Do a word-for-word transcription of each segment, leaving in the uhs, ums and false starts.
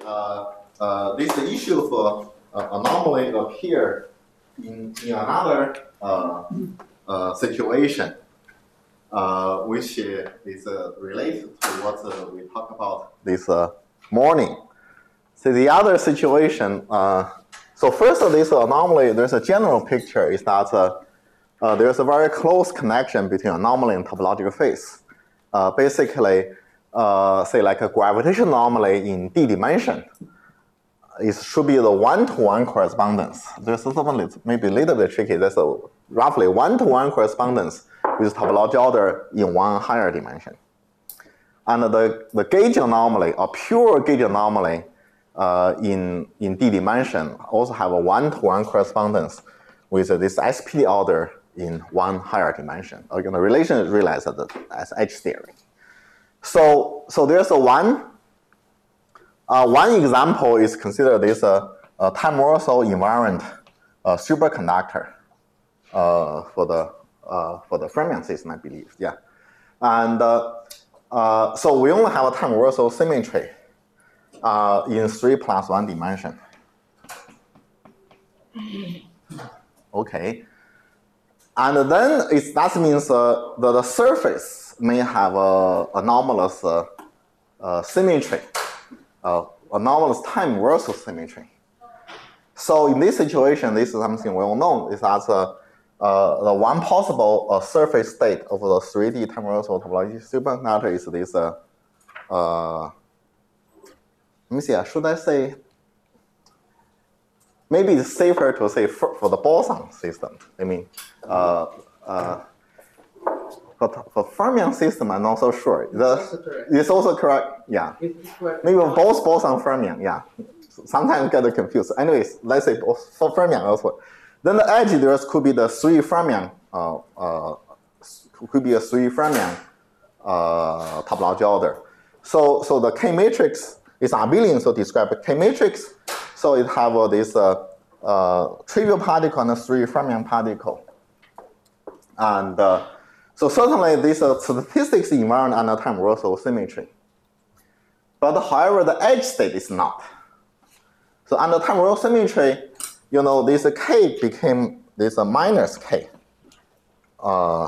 uh, uh, this issue of uh, anomaly appear in, in another uh, uh, situation, uh, which is uh, related to what uh, we talked about this uh, morning. So the other situation, uh, so first of this anomaly, there's a general picture is that uh, uh, there's a very close connection between anomaly and topological phase. Uh, basically, uh, say like a gravitational anomaly in d dimension, it should be the one-to-one correspondence. There's something maybe a little bit tricky. There's a roughly one-to-one correspondence with topological order in one higher dimension. And the, the gauge anomaly, a pure gauge anomaly uh, in, in d dimension also have a one-to-one correspondence with uh, this S P D order in one higher dimension. Again, the relation is realized as, as edge theory. So, so there's a one, uh, one example is considered this uh, uh, time Warsaw invariant uh, superconductor uh, for the uh, for the Fermion system, I believe. Yeah, and uh, uh, so we only have a time Warsaw symmetry uh, in three plus one dimension. Okay, and then it, that means uh, the, the surface may have a anomalous uh, uh, symmetry, uh, anomalous time Warsaw symmetry. So in this situation, this is something well known, is that uh, uh, the one possible uh, surface state of the three D time Warsaw topology superconductor is this, uh, uh, let me see, uh, should I say, maybe it's safer to say for, for the boson system. I mean, uh, uh, for, for Fermion system, I'm not so sure. The, it's, also it's also correct, yeah. It's correct. Maybe both boson Fermion, yeah. Sometimes get confused. Anyways, let's say both for Fermion also. Then the edge there could be the three Fermion, uh, uh, could be a three Fermion uh, topology order. So, so the K matrix is abelian, so describe a K matrix. So it have uh, this uh, uh, trivial particle and a three Fermion particle. And uh, so certainly this uh, statistics invariant under time Warsaw symmetry. But however, the edge state is not. So under time Warsaw symmetry, you know, this K became this uh, minus K. Uh,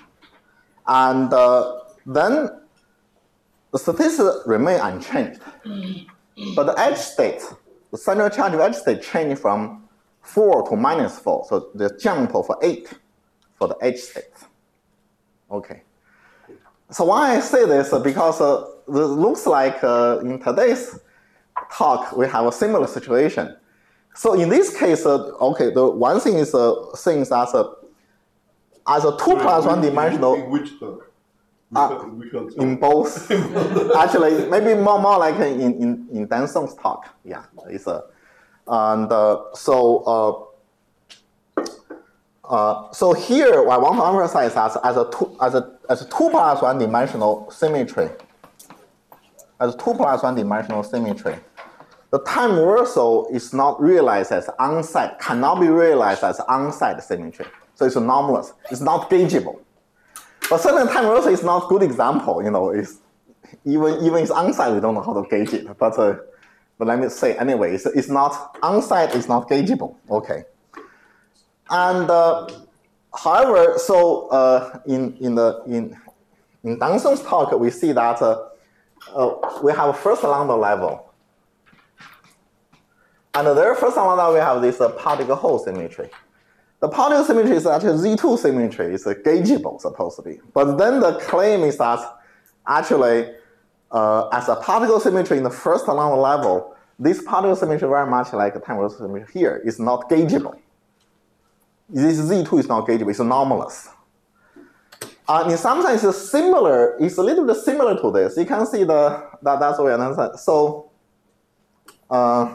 and uh, then the statistics remain unchanged. But the edge state, the central charge of edge state changed from four to minus four. So the jump for eight for the edge state. Okay. So why I say this? Because uh, it looks like uh, in today's talk, we have a similar situation. So in this case, uh, okay, the one thing is uh, things as a as a two plus one dimensional. In which term? Uh, which one, in both. Actually, maybe more more like in in in Dan Song's talk. Yeah, it's a and uh, so uh, uh, so here I want to emphasize as as a two as a as a two plus one dimensional symmetry. As a two plus one dimensional symmetry. The time Warsaw is not realized as on-site, cannot be realized as on-site symmetry. So it's anomalous. It's not gaugeable. But certainly time Warsaw is not a good example. You know, it's, even even it's on-site, we don't know how to gauge it. But uh, but let me say anyway, it's, it's not on-site. It's not gaugeable. Okay. And uh, however, so uh, in in the in in Dan Song's talk, we see that uh, uh, we have a first lambda level. And there, first of all, we have this uh, particle hole symmetry. The particle symmetry is actually Z two symmetry. It's uh, gaugeable, supposed to be. But then the claim is that actually, uh, as a particle symmetry in the first lambda level, this particle symmetry very much like a time Warsaw symmetry here is not gaugeable. This Z two is not gaugeable. It's anomalous. Uh, in some sense, it's similar. It's a little bit similar to this. You can see the that that's what we understand. So. Uh,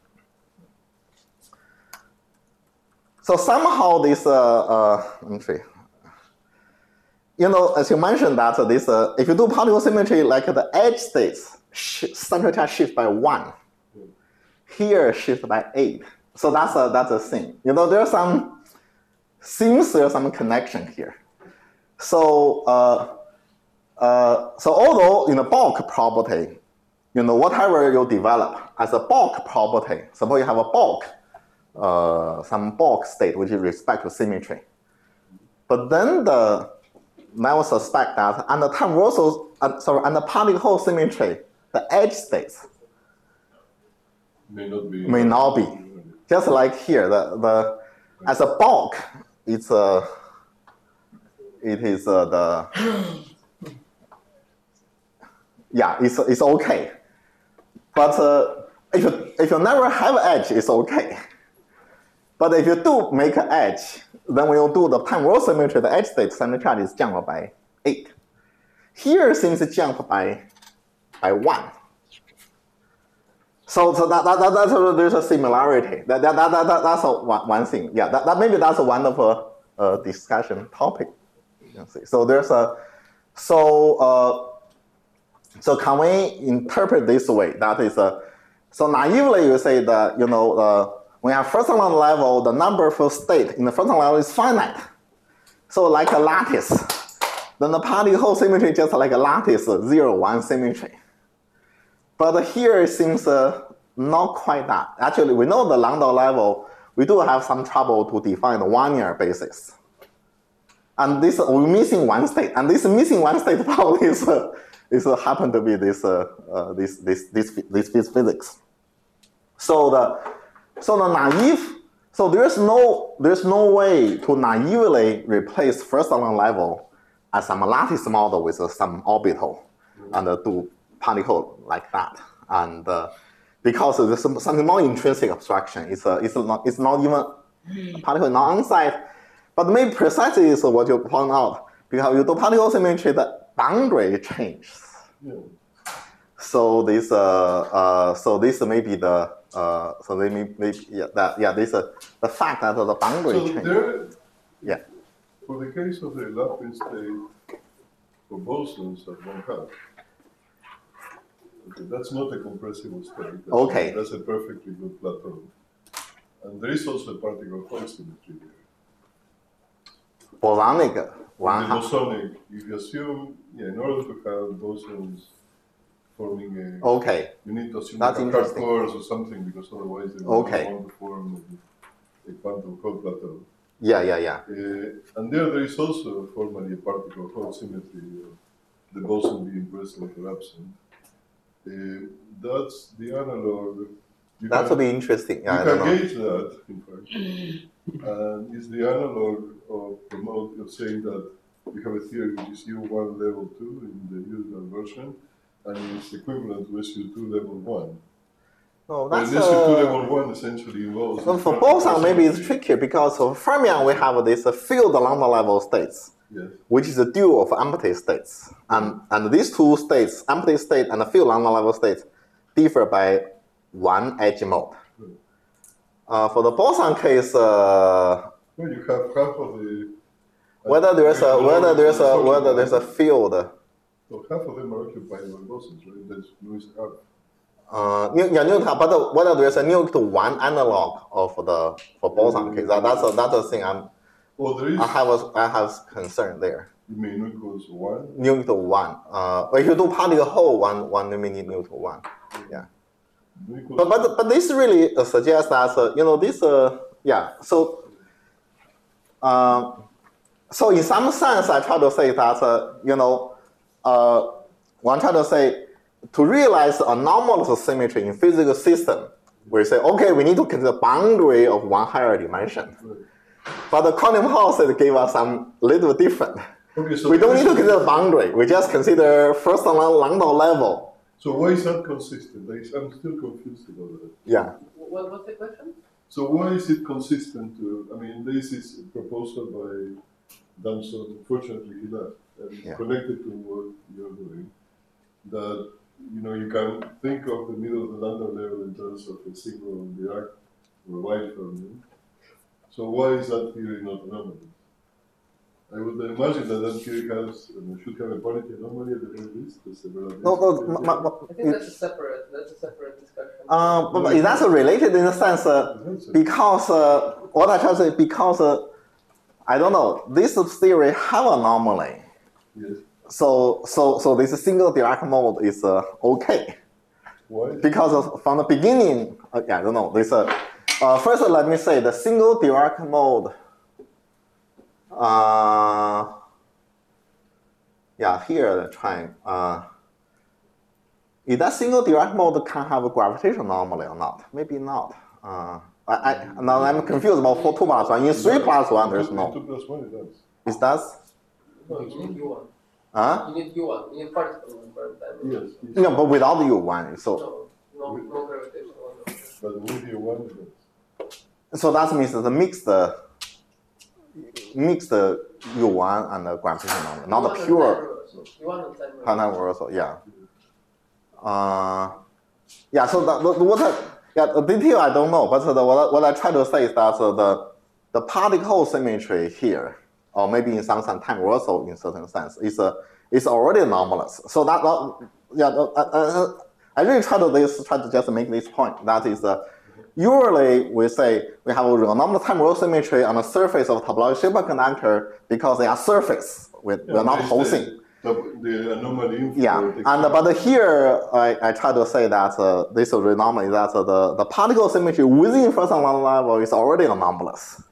So somehow this, uh, uh, let me see. You know, as you mentioned that uh, this, uh, if you do particle symmetry, like the edge states, central charge shift by one. Here shift by eight. So that's a that's a thing. You know, there's some seems there's some connection here. So uh, uh, so although in the bulk property, you know, whatever you develop as a bulk property, suppose you have a bulk, uh, some bulk state which is respect to symmetry. But then the never suspect that under transversal, uh, sorry, under particle symmetry, the edge states may not be. May not be. Just like here, the, the as a bulk, it's a, it is a, the, yeah, it's, it's okay. But uh, if, you, if you never have edge, it's okay. But if you do make an edge, then when you do the transversal symmetry, the edge state center charge is jumped by eight. Here seems to jump by, by one. So, so that, that, that, that's a, there's a similarity. That, that, that, that, that's a, one, one thing. Yeah, that, that maybe that's a wonderful uh, discussion topic. You can see. So there's a, so, uh, so can we interpret this way? That is a, so naively you say that, you know, uh, when you have first order level, the number for state in the first order level is finite. So like a lattice. Then the particle symmetry is just like a lattice, zero, one symmetry. But here it seems uh, not quite that. Actually, we know the Landau level, we do have some trouble to define the one-year basis. And this, we're missing one state. And this missing one state probably is, uh, is uh, happen to be this, uh, uh, this, this, this, this, this physics. So the, so the naive, so there's no, there's no way to naively replace first order level as some lattice model with uh, some orbital and uh, do particle like that. And uh, because there's some, something more intrinsic abstraction, it's, uh, it's, not, it's not even, particle is not on site. But maybe precisely is what you point out, because you do particle symmetry, the boundary changes. Yeah. So this, uh, uh, so this may be the, uh, so they may, may yeah, that, yeah, this, uh, the fact that the boundary so changes. There, yeah. For the case of the Laplace state for bosons at one half, okay, that's not a compressible state. That's okay. A, that's a perfectly good plateau. And there is also a particle Hall symmetry there. Bosonic one half. Bosonic, if you assume, yeah, in order to have bosons forming a, okay, you need to assume that's like a cores or something, because otherwise they will okay. want to form a, a quantum Hall plateau. Yeah, yeah, yeah. Uh, and there, there is also formally a particle Hall symmetry of the boson being present or absent. Uh, that's the analog. You that can, would be interesting. Yeah, you I can don't gauge know. that, in fact. And it's the analog of promote of saying that you have a theory which is U one level two in the usual version, and it's equivalent to S U two level one. Oh, that's and S U two uh, level one essentially involves. So for boson, maybe it's trickier because for fermion we have this uh, field lambda level states. Yes. Which is a dual of empty states. And, and these two states, empty state and the field lambda level states, differ by one edge mode. Right. Uh, for the boson case, uh, well, you have half of the. Whether there's a whether there's a whether there's a field. So half of them are occupied by bosons, right? That's Lewis half. Uh, yeah, Newton, but whether there's a nu to one analog of the for boson case, that, that's a that's a thing I'm. Well, there is. I have a, I have concern there. You mean nu equals one? Nu to one. Uh, if you do particle Hall, one one you need nu to one. Yeah. But but but this really uh, suggests that uh, you know this uh yeah so. Uh, so in some sense, I try to say that uh, you know uh, one try to say to realize anomalous symmetry in physical system, we say okay we need to consider boundary of one higher dimension. Right. But the quantum Hall set gave us some little different. Okay, so we don't need to consider boundary. We just consider first Landau level. So why is that consistent? I'm still confused about that. Yeah. What was the question? So why is it consistent to? I mean, this is a proposal by Damson. Unfortunately, he left, and yeah. connected to what you're doing. That you know you can think of the middle of the Landau level in terms of a single Dirac or Weyl fermion. So why is that theory not anomalous? I would imagine that that theory has, and should have a parity anomaly at the very least. No, no, ma, ma, I think that's a separate, that's a separate discussion. Uh, but, but that's related in a sense, uh, because uh, what I try to say, because uh, I don't know, this theory have anomaly. Yes. So, so, so this single Dirac mode is uh, okay. Why? Because of, from the beginning, uh, yeah, I don't know. This, uh, uh, first, let me say the single Dirac mode. Uh, yeah, here the trying. Uh, is that single Dirac mode can have a gravitational anomaly or not? Maybe not. Uh, I, I now I'm confused about for two plus one. In three plus one, there's In no. two plus one, it does. Is that? No, you need U one. Huh? You need U one. You need particle number. Yes. yes. No, but without U one, so No, no, no gravitational one. But with you one, it does. so that means the mixed, mixed U one and the gravitational anomaly, not the pure. U one and time Time reversal, yeah. Uh, yeah. So the, the, what I, yeah, the detail I don't know, but the, what, I, what I try to say is that uh, the the particle symmetry here, or maybe in some sense time reversal in certain sense, is uh, is already anomalous. So that, that yeah, uh, uh, I really try to this try to just make this point. That is, uh, usually we say we have a anomalous time reversal symmetry on the surface of topological superconductor because they are surface. We, Yeah, we're not they whole say thing. The, the anomaly. Yeah, and but here I, I try to say that uh, this anomaly that uh, the the particle symmetry within first order level is already anomalous.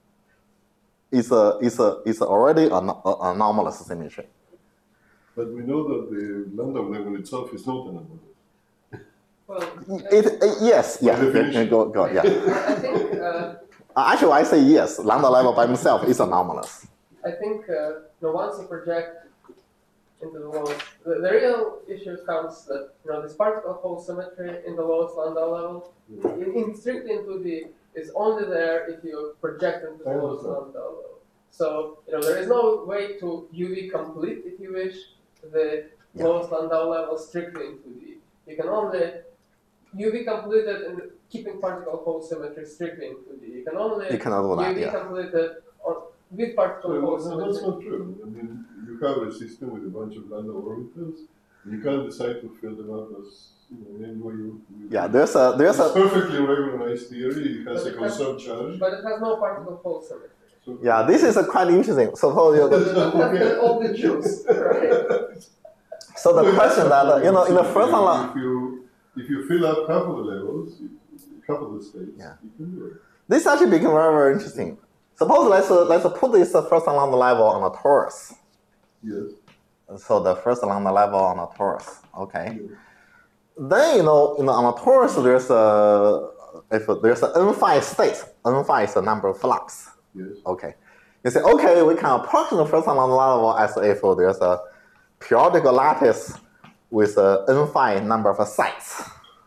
It's a it's a it's already an anomalous symmetry. But we know that the lambda level itself is not anomalous. Well, It, it yes yeah definition. go go yeah. I think uh, Actually, I say yes. Lambda level by himself is anomalous. I think uh, you know, once you project into the lowest, the, the real issue comes that you know this particle Hall symmetry in the lowest lambda level, in, in strictly into the is only there if you project into the I lowest understand. lambda level. So you know there is no way to U V complete, if you wish, the Yeah. lowest lambda level strictly into the. You can only U V complete it in keeping particle Hall symmetry strictly into the. You can only You cannot do that. U V Yeah. complete it on with particle So, Hall no, that's symmetry. not true. I mean, you have a system with a bunch of lambda orbitals. You can decide to fill them up as you know, any way you. you Yeah, there's a there's it's a perfectly recognized theory. It has But a it has- conserved charge. But it has no particle Hall symmetry. So yeah. This is a quite interesting. Suppose you. But it doesn't have all the juice, right? So the Well, question that's that uh, you know in the if first you- one. If you if you fill up half of the levels, half of the states, Yeah. you can do it. This actually became very, very interesting. Suppose let's uh, let's put this uh, first lambda level on a torus. Yes. So the first lambda level on a torus. Okay. yes. Then you know, you know on a torus there's a if there's an n phi state. N phi is the number of flux. Yes. Okay. You say okay, we can approximate the first lambda level as if there's a periodic lattice with a n phi number of sites.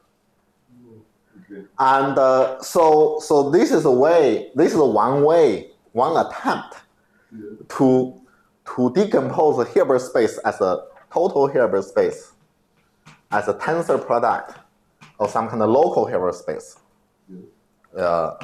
Okay. And uh, so, so this is a way. This is one way, one attempt Yes. to to decompose the Hilbert space as a total Hilbert space, as a tensor product of some kind of local Hilbert space. Yes. Uh,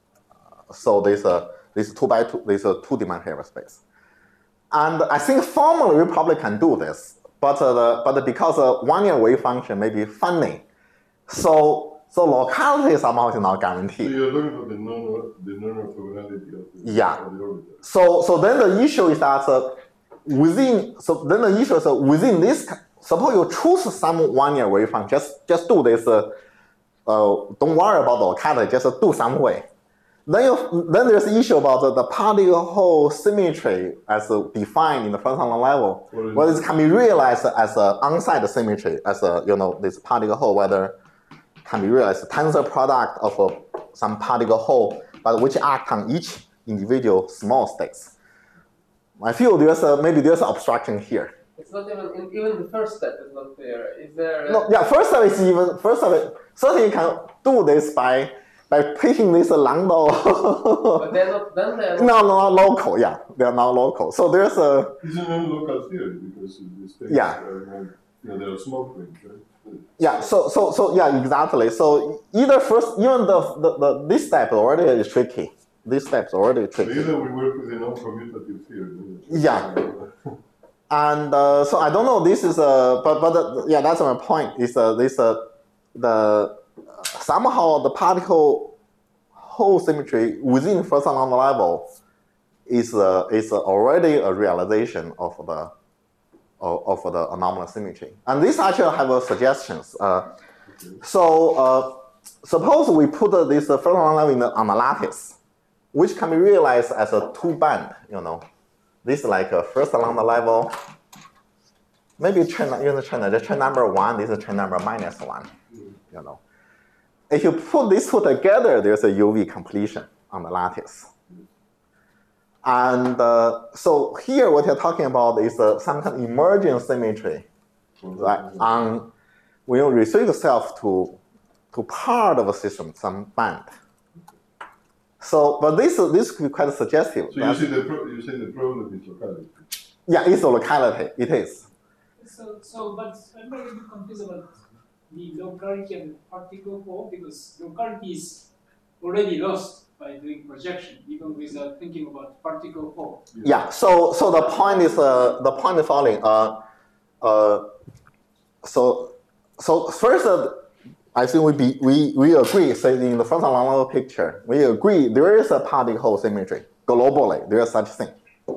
so this uh, this two by two, this a two-dimensional Hilbert space. And I think formally we probably can do this, but uh, the, but because uh, one-year wave function may be funny, so. So locality somehow is not So guaranteed. you're looking for the non the non-orthogonality of the, Yeah. of the orbital. So so then the issue is that uh, within so then the issue is uh, within this. Suppose you choose some one-year wave function, just just do this. Uh, uh, don't worry about the locality, just do some way. Then you then there's the issue about the, the particle Hall symmetry as uh, defined in the first order level. What is Whether it? it can be realized as an on-site symmetry, as a you know this particle Hall, whether can be realized as a tensor product of uh, some particle Hall, but which act on each individual small states. I feel there's a, maybe there's an obstruction here. It's not even in, even the first step is not clear. Is there? A, No, yeah, first of it is even first of it. Certainly you can do this by by picking this lambda. but they're not. Then they're. no, no, not local. Yeah, they are not local. So there's a It's a non-local theory because the states Yeah. are not, you know, there are small things, right? yeah. So so so yeah, exactly. So either first, even the the, the this step already is tricky. This step's already So tricky. either we work with a non-commutative theory. Yeah. And uh, so I don't know. This is a but but uh, yeah, that's my point. Is uh, this uh, the uh, somehow the particle Hall symmetry within first order level is uh, is already a realization of the of, of the anomalous symmetry. And this actually have uh, suggestions. Uh, So uh, suppose we put uh, this uh, first order level in the, on the lattice, which can be realized as a two band, you know. This is like a first lambda level. Maybe chain, you know, chain, the chain number one, this is chain number minus one, you know. If you put these two together, there's a U V completion on the lattice. And uh, so here what you're talking about is uh, some kind of emerging symmetry, right? On when you restrict yourself to, to part of a system, some band. So, but this this could be quite suggestive. So you say the pro you say the problem is locality. Yeah, it's a locality. It is. So, so, but I'm a little bit confused about the locality of the particle hole because locality is already lost by doing projection, even without thinking about particle hole. Yeah. yeah so, so the point is uh, the point is following. Uh, uh, so, so first. Uh, I think we, be, we, we agree, say in the first level picture, we agree there is a particle symmetry. Globally, there is such thing.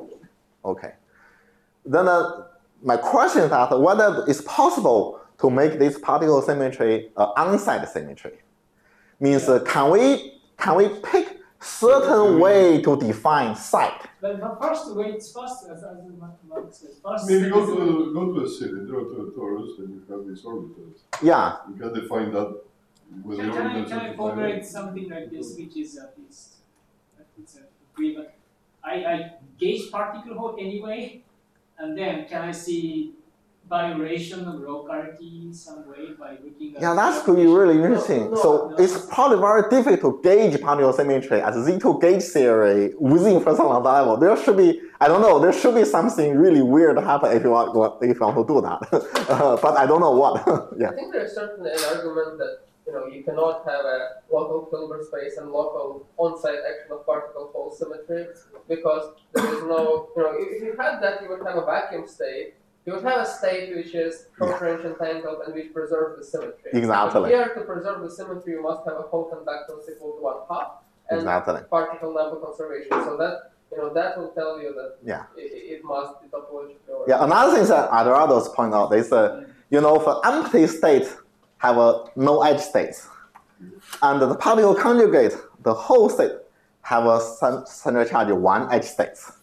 Okay. Then uh, my question is that whether it's possible to make this particle symmetry uh, on-site symmetry. Means uh, can we can we pick certain way to define site? But the first way it's first, as, as Mark said, first. Maybe go to go to a cylinder or to a torus, and you have these orbitals. Yeah. You can define that with Can, the can I orbitals. can I formulate something like this, which is at least it's a agreement. I, I gauge particle hole anyway, and then can I see variation of locality in some way by looking at. Yeah, that's could be really interesting. No, no, so no. it's probably very difficult to gauge particle symmetry as Z two gauge theory within first lambda level. There should be, I don't know, there should be something really weird happen if you want, if you want to do that. uh, but I don't know what. yeah. I think there's certainly an argument that you know you cannot have a local Hilbert space and local on-site action of particle hole symmetry because there is no, you know, if you had that, you would have a vacuum state. You would have a state which is short-range entangled and which preserves the symmetry. Exactly. But here, to preserve the symmetry, you must have a whole conductance equal to one half and Exactly. particle number conservation. So that you know that will tell you that Yeah. it, it must be topological. Yeah. Another thing that Adorado's point out is, uh, you know, for empty states have a no edge states, and the particle conjugate, the whole state have a central charge one edge states,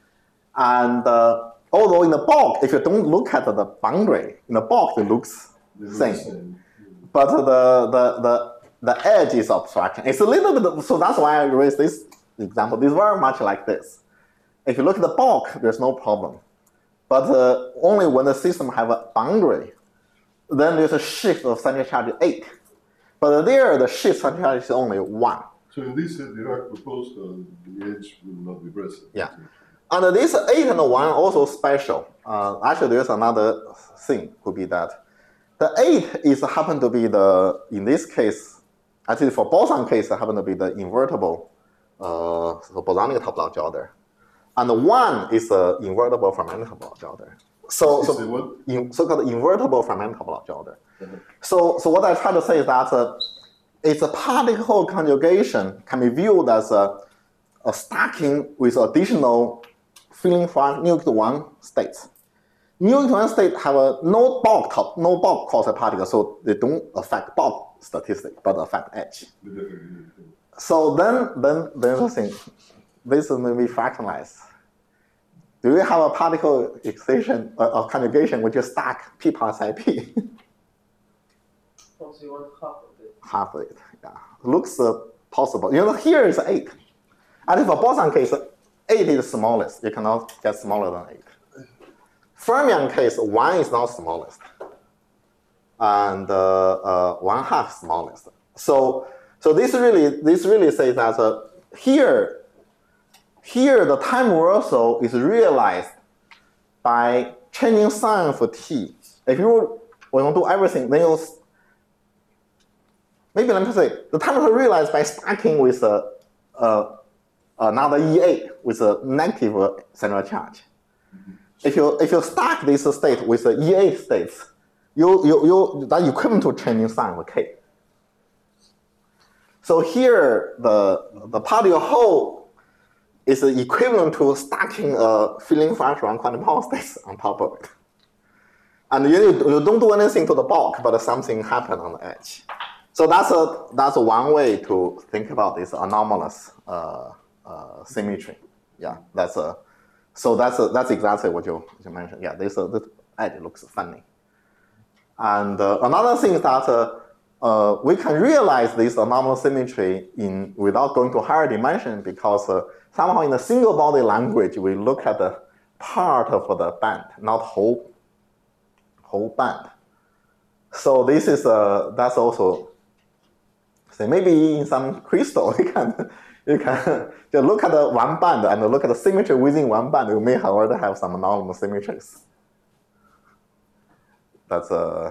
and. Uh, Although in the bulk, if you don't look at the boundary, in the bulk it looks same. same. But the, the, the, the edge is obstruction. It's a little bit, so that's why I raised this example. This is very much like this. If you look at the bulk, there's no problem. But uh, only when the system have a boundary, then there's a shift of central charge eight. But there, the shift central charge is only one. So in this, uh, Dirac proposed uh, the edge will not be present. Yeah. And this eight and one also special. Uh, actually, there's another thing could be that the eight is happen to be the, in this case, actually for boson case, happen to be the invertible uh, so bosonic topology order. And the one is the invertible fragmental topology order. So, so in, so-called invertible fragmental topology order. Mm-hmm. So, so what I try to say is that uh, it's a particle conjugation can be viewed as a, a stacking with additional filling from nucleus one states. Nucleus one state have a no bulk top, no bulk quasi particle, so they don't affect bulk statistic, but affect edge. So then, then there's a thing. This may be fractionalized. Do you have a particle excitation or uh, conjugation which you stack p plus I p? Also, you want half of it. Half of it, yeah. Looks uh, possible. You know, here is eight. And for boson case, eight is the smallest. You cannot get smaller than eight. Fermion case, one is not smallest. And uh, uh, one half smallest. So, so this really, this really says that uh, here, here the time reversal is realized by changing sign for t. If you want to do everything, then you maybe let me say the time reversal realized by stacking with a, a another E eight with a negative central charge. Mm-hmm. If you if you stack this state with the E eight states, you you you that equivalent to changing sign of K. So here the the particle hole is equivalent to stacking a filling function on quantum power states on top of it. And you, you don't do anything to the bulk, but something happened on the edge. So that's a that's one way to think about this anomalous uh, uh, symmetry. Yeah, that's a so that's a, that's exactly what you, you mentioned. Yeah, this uh, this edge looks funny. And uh, another thing is that uh, uh, we can realize this anomalous symmetry in without going to higher dimension because uh, somehow in a single body language we look at the part of the band, not whole whole band. So this is uh, that's also. So maybe in some crystal, you can you can just look at the one band and look at the symmetry within one band. You may already have some anomalous symmetries. That's a.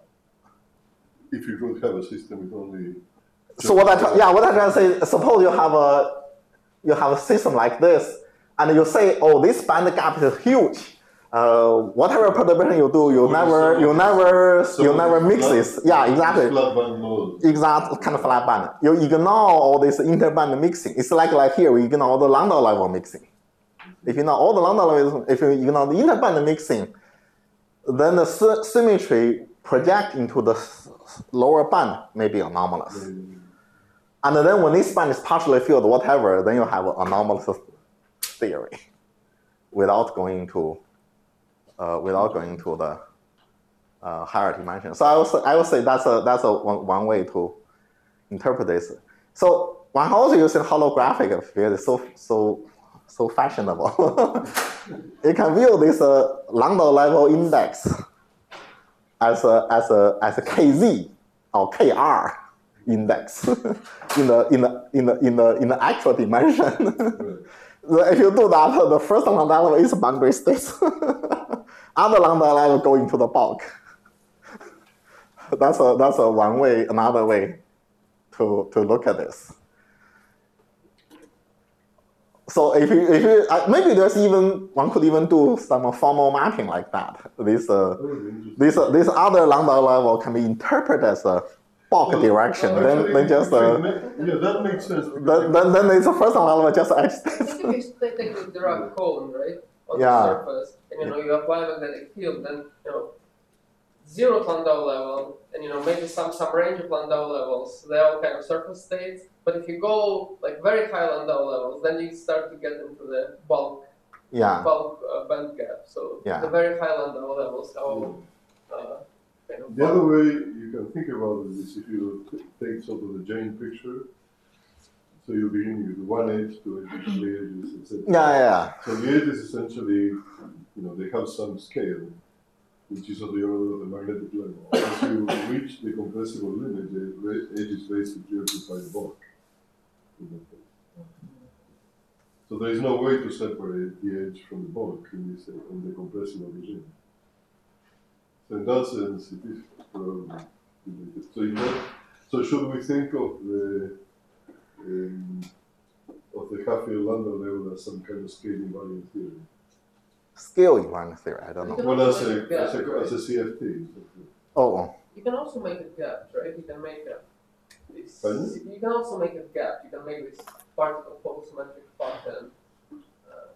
If you don't have a system with only. So what I try, yeah, what I try to say, suppose you have a you have a system like this, and you say, oh, this band gap is huge. Uh, whatever perturbation you do, you never, so you never, so you never mix flat, this. Yeah, exactly. Flat band mode. Exact kind of flat band. You ignore all this interband mixing. It's like like here we ignore all the lambda level mixing. If you know all the lambda level, if you ignore the interband mixing, then the sy symmetry project into the lower band may be anomalous. Mm. And then when this band is partially filled, whatever, then you have an anomalous theory, without going to. Uh, without going to the uh, higher dimension. So I would say, I would say that's a that's a one, one way to interpret this. So one also using holographic field is so so so fashionable. You can view this uh, lambda level index as a as a as a K Z or K R index in the in the in the in the in the actual dimension. If you do that, the first lambda level is boundary state. Other lambda level go into the bulk. That's a that's a one way, another way to to look at this. So if you if you uh, maybe there's even one could even do some formal mapping like that. This uh this uh, this other lambda level can be interpreted as a bulk Well, direction. uh, then actually, then just uh, yeah, that makes sense. then then then it's the first level just edge I states. think if you take the Dirac cone, right, on Yeah. the surface, and you know you apply magnetic field, then you know zero Landau level, and you know maybe some some range of Landau levels, they're all kind of surface states. But if you go like very high Landau levels, then you start to get into the bulk Yeah. bulk uh, band gap. So Yeah. the very high Landau levels, how uh, kind of The other way you can think about it is if you t- take sort of the Jane picture, so you begin with one edge, two edges, three edges, et cetera. Yeah, yeah. So the edges essentially, you know, they have some scale, which is of the order of the magnetic level. As you reach the compressible limit, the re- edges basically occupy the bulk. So there is no way to separate the edge from the bulk in this in the compressible regime. So in that sense, it is probably related. So, in that, so should we think of the um, of the Haffield-Landau level as some kind of scale invariant theory? Scale invariant theory. I don't know. Well, as a, as a, as a C F T. Oh, you can also make it gaps, right? You can make a this, Pardon? you can also make it gap. You can make this particle pole-symmetric pattern. Uh,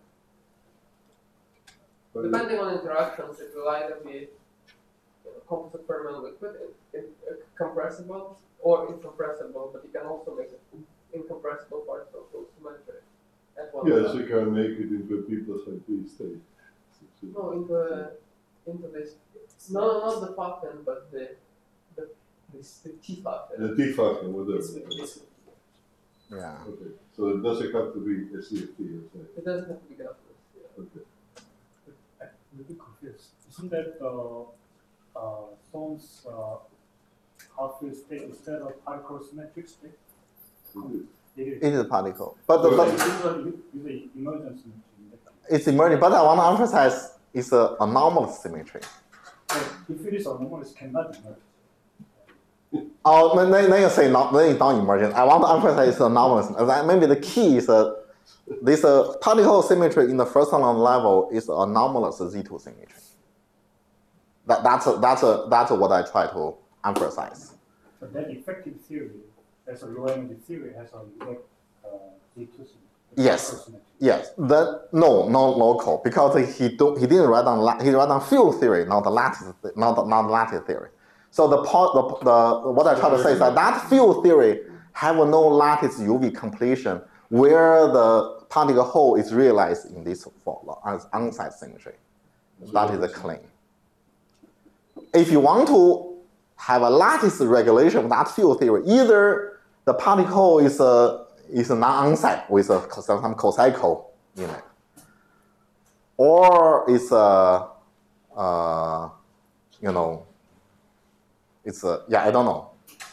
But depending on interactions, it will either be you know, composite fermion liquid, in, in, uh, compressible or incompressible, but you can also make it incompressible particle pole-symmetric at one yeah, time. so you can make it into a P plus I P state. No, into a, into this. No, not the pattern, but the the this the T pattern. The T factor, whatever. It's, it's, yeah. Okay, so it doesn't have to be a C F T, you're saying. it doesn't have to be gapless. Yeah. Okay. I'm a little confused. Isn't that uh, uh, Thorne's uh, half-wave state instead of particle symmetric state? It is. It is a particle, but the, Okay. but It's a- it's a emergent symmetry. it's emerging. But I want to emphasize it's an anomalous symmetry. So if it is anomalous, it cannot emerge. Oh, then, then then you say not, then it's not emergent. I want to emphasize it's anomalous. And then maybe the key is uh, this uh, particle symmetry in the first order level is anomalous Z two symmetry. That that's a, that's a, that's what I try to emphasize. But that effective theory, as a low energy theory, has a unique uh, Z two symmetry. Yes. Yes, that no, not local, because he do, he didn't write down he write down field theory, not the lattice, not the, not lattice theory. So the part the, the what I try to say is that that field theory have no lattice U V completion where the particle hole is realized in this form as on-site symmetry. That is the claim. If you want to have a lattice regulation of that field theory, either the particle hole is a is a non-on-site with a, some cocycle in it, or it's a, uh, you know, it's a, yeah, I don't know.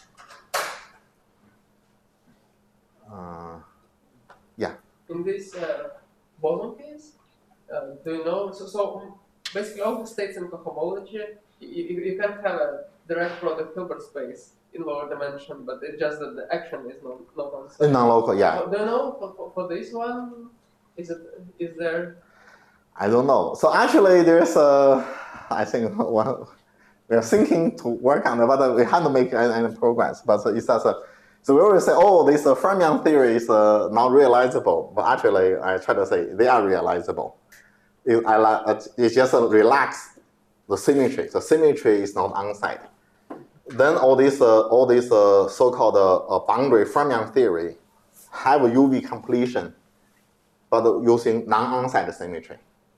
Uh, yeah. In this uh, boson case, uh, do you know, so, so basically all the states in cohomology, you, you, you can have a direct product Hilbert space in lower dimension, but it's just that the action is not not on site. Non-local, yeah. So, do you know for, for, for this one, is it is there? I don't know. So actually, there's a, I think one, we're thinking to work on it, but we haven't made any, any progress. But it's just a, so we always say, oh, this uh, fermion theory is uh, not realizable. But actually, I try to say they are realizable. It, I, it's just a relax the symmetry. The symmetry is not on-site. Then all these, uh, all these uh, so-called uh, boundary fermion theory have a U V completion, but using non-on-site symmetry.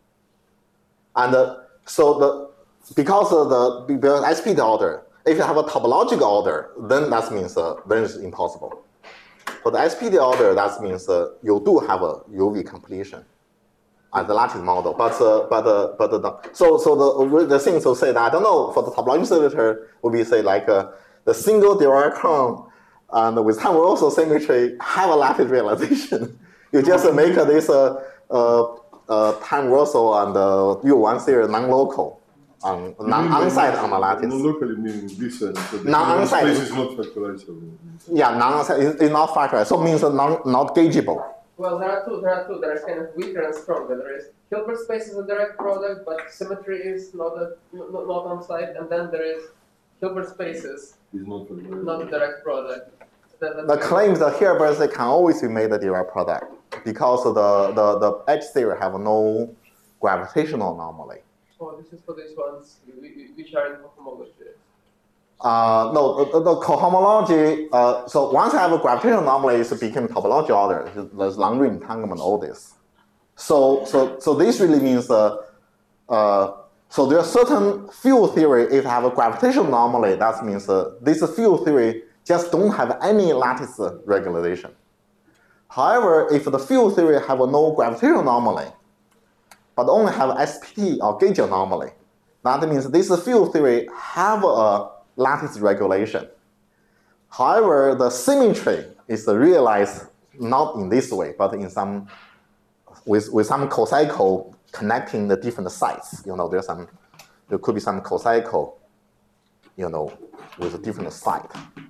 And uh, so the because of the because S P T order, if you have a topological order, then that means uh, then it's impossible. For the S P T order, that means uh, you do have a U V completion as the lattice model, but uh, but uh, but uh, so so the the thing to say that I don't know for the topological simulator would be say like uh, the single Dirac cone and with time also symmetry have a lattice realization. You just uh, make uh, this uh, uh, uh, time reversal and uh, U one series non-local, um, non-on-site on the lattice. Non-locally meaning this sense. So the Non-on-site space is not factorizable. Yeah, non-on-site is, is not factorized, so it means uh, non not gaugeable. Well, there are two. There are two. There is kind of weaker and stronger. There is Hilbert space is a direct product, but symmetry is not a not, not on site. And then there is Hilbert spaces, It's not factorizable. not a direct product. That, The claims that here, but they can always be made a direct product because the the the edge theory have no gravitational anomaly. Oh, this is for these ones which are in cohomology. Uh, no, the, the cohomology. Uh, so once I have a gravitational anomaly, it became topological order. There's long-range entanglement, all this. So so so this really means uh, uh, so there are certain field theory. If I have a gravitational anomaly, that means uh, this field theory just don't have any lattice regularization. However, if the field theory have a no gravitational anomaly, but only have S P T or gauge anomaly, that means this field theory have a lattice regulation. However, the symmetry is realized not in this way, but in some with with some cocycle connecting the different sites. You know, there's some there could be some cocycle, you know, with a different site,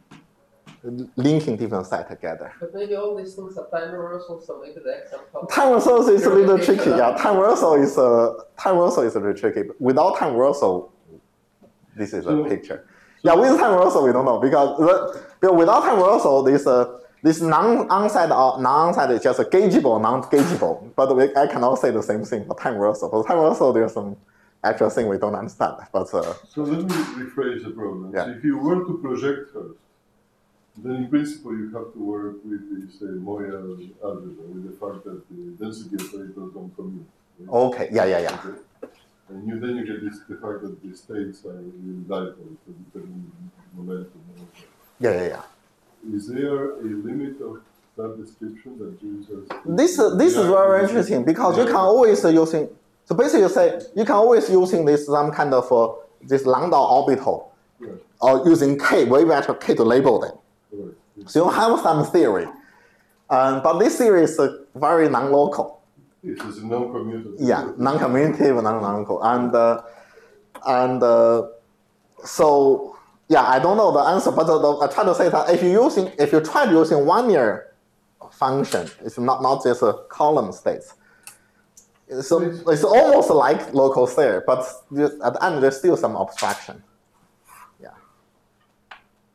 linking different sites together. But maybe all these things are time reversal, so maybe the X and Time reversal is a little tricky. Yeah, time reversal is a time reversal is a little tricky. Without time reversal, this is a So, picture. Yeah, with time reversal we don't know because the, because without time reversal, this uh, this non-onsite or non-onsite is just a gaugeable, non-gaugeable. But we, I cannot say the same thing for time reversal. For time reversal, there's some actual thing we don't understand. But uh, So let me rephrase the problem. Yeah. So if you were to project first, then in principle you have to work with this uh, Moya algebra, with the fact that the density operators don't commute. Right? okay, yeah, yeah, yeah. Okay. And you, then you get this, the fact that the states are really dipoles to determine momentum. Yeah, yeah, yeah. Is there a limit of that description that gives us? This uh, this is Yeah. very interesting because you can always uh, using so basically you say you can always using this some kind of uh, this lambda orbital Right. or using k wave vector k to label them. Right. So you have some theory, um, but this theory is uh, very non-local. This is a non-commutative. Yeah, non-commutative, non-local, and uh, and uh, so yeah, I don't know the answer, but the, the, I try to say that if you using if you try using one-year function, it's not not just a column states. So it's almost like local theory, but at the end there's still some abstraction. Yeah.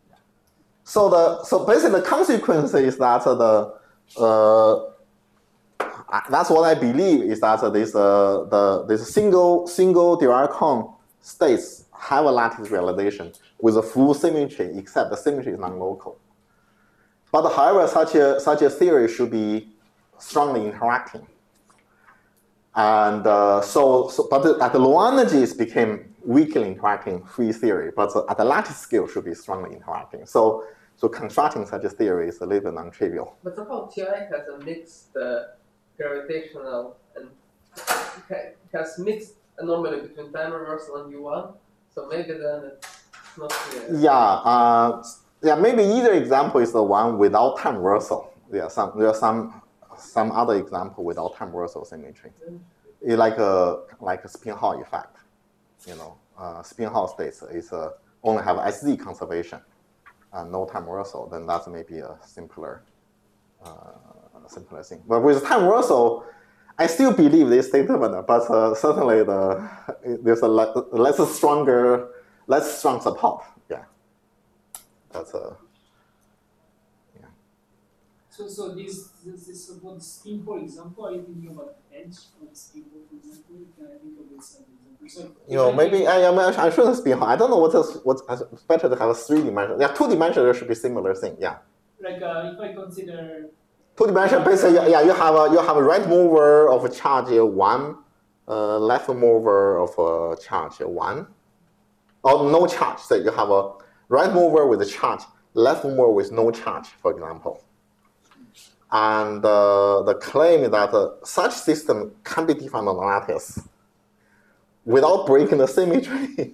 So the so basically the consequence is that the uh, I, that's what I believe is that uh, this uh, the this single single Dirac states have a lattice realization with a full symmetry, except the symmetry is non-local. But however, such a such a theory should be strongly interacting. And uh, so, so, but at the low energies became weakly interacting free theory, but at the lattice scale should be strongly interacting. So, so constructing such a theory is a little non-trivial. But somehow T I has a mixed uh, gravitational and it has mixed anomaly between time reversal and U one. So maybe then it's not clear. Yeah, uh, yeah. Maybe either example is the one without time reversal. Yeah, some there are some some other example without time reversal symmetry. It's like a like a spin Hall effect. You know, uh, spin Hall states is uh, only have S Z conservation, and no time reversal. Then that's maybe a simpler, uh, simpler thing. But with time reversal, I still believe this statement. But uh, certainly the there's a less stronger, less strong support. Yeah, that's a. So, so this, this, this about spin, for example, are you thinking about edge of spin, for example? Can I think of this as an example? So, you know, maybe I am I'm sure it's spin Hall. I don't know what else. What's it's better to have a three dimension. Yeah, two dimension there should be similar thing. Yeah. Like uh, if I consider two dimension basically, yeah, you have a you have a right mover of a charge one, uh, left mover of a charge one, or no charge. So you have a right mover with a charge, left mover with no charge, for example. And uh, the claim is that uh, such system can be defined on a lattice without breaking the symmetry.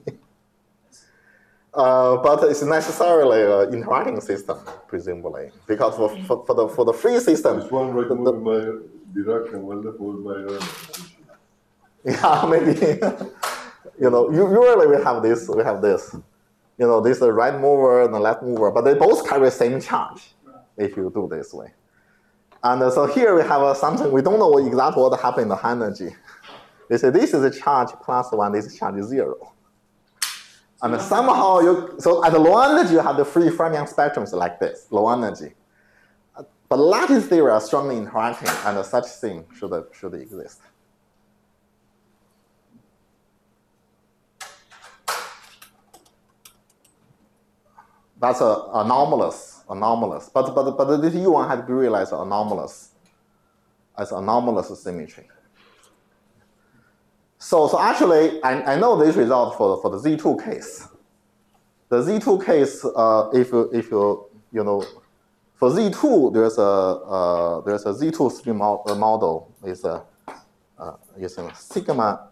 uh, but it's necessarily an interacting system, presumably, because for, for, for the for the free system, there's one right the, move in my direction, one left move in my arm. Yeah, maybe. You know, usually we have this. We have this. You know, this is the right mover and the left mover, but they both carry the same charge if you do this way. And uh, so here we have uh, something, we don't know exactly what happened in the high energy. They say this is a charge plus one, this is charge zero. And somehow you, so at the low energy, you have the free fermion spectrums like this, low energy. But lattice theory are strongly interacting, and uh, such thing should, uh, should exist. That's uh, anomalous. Anomalous, but but but this U one had to be realized anomalous, as anomalous symmetry. So so actually, I, I know this result for for the Z two case. The Z two case, uh, if you if you you know, for Z two there's a uh, there's a Z two spin model, model is a uh, is a sigma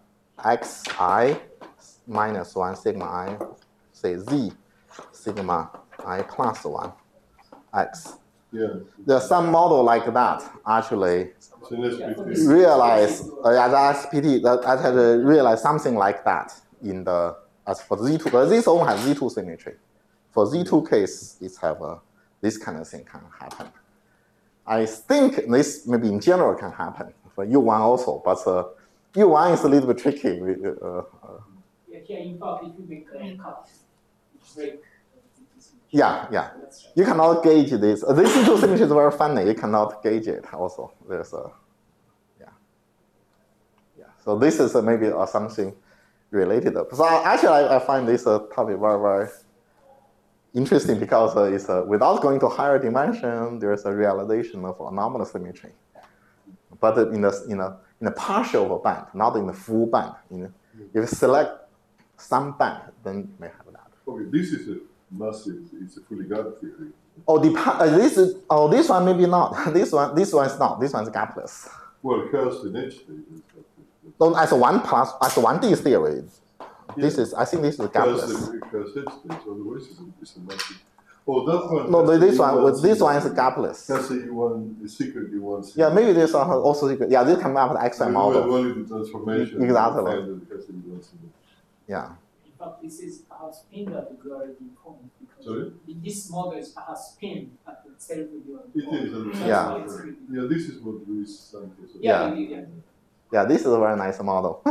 xi minus one sigma I, say Z sigma I plus one. X. Yeah. There's some model like that actually It's an S P T. realize uh, as S P T that that had uh, realized something like that in the as for Z two. But this only has Z two symmetry. For Z two case, it have a this kind of thing can happen. I think this maybe in general can happen for U one also, but uh, U one is a little bit tricky. Uh, uh, yeah, here in fact, if you make a cut, break. Yeah, yeah. You cannot gauge this. Uh, this Z two symmetry is very funny. You cannot gauge it also. There's a, yeah. Yeah. So this is uh, maybe uh, something related. So actually, I, I find this uh, topic very, very interesting because uh, it's uh, without going to higher dimension, there's a realization of anomalous symmetry, but in a in a in a partial band, not in the full band. You know, if you select some band, then you may have that. Okay, this is a massive. It's a fully gap theory. Oh, the uh, this is oh this one maybe not. This one this one's not. This one's gapless. Well, it has an edge state. So as a one plus as a one D theory, this Yeah. is I think this is It has, gapless. a, it has edge states. Otherwise, it's a, it's a massive. Oh, that one. No, has this a one U with this one is sigma. gapless. That's a U one, a secret U one. Yeah, maybe this one also yeah this come up with X Y model. Only the transformation. Exactly. Find that it has a U one sigma. Yeah. In fact, this is perhaps pinned at the gravity point because Sorry? this model is perhaps pinned at the self-revealing It point. is. and That's Yeah. why it's really- Yeah, this is what Luis Sanchez. Yeah, yeah, yeah. Yeah, this is a very nice model.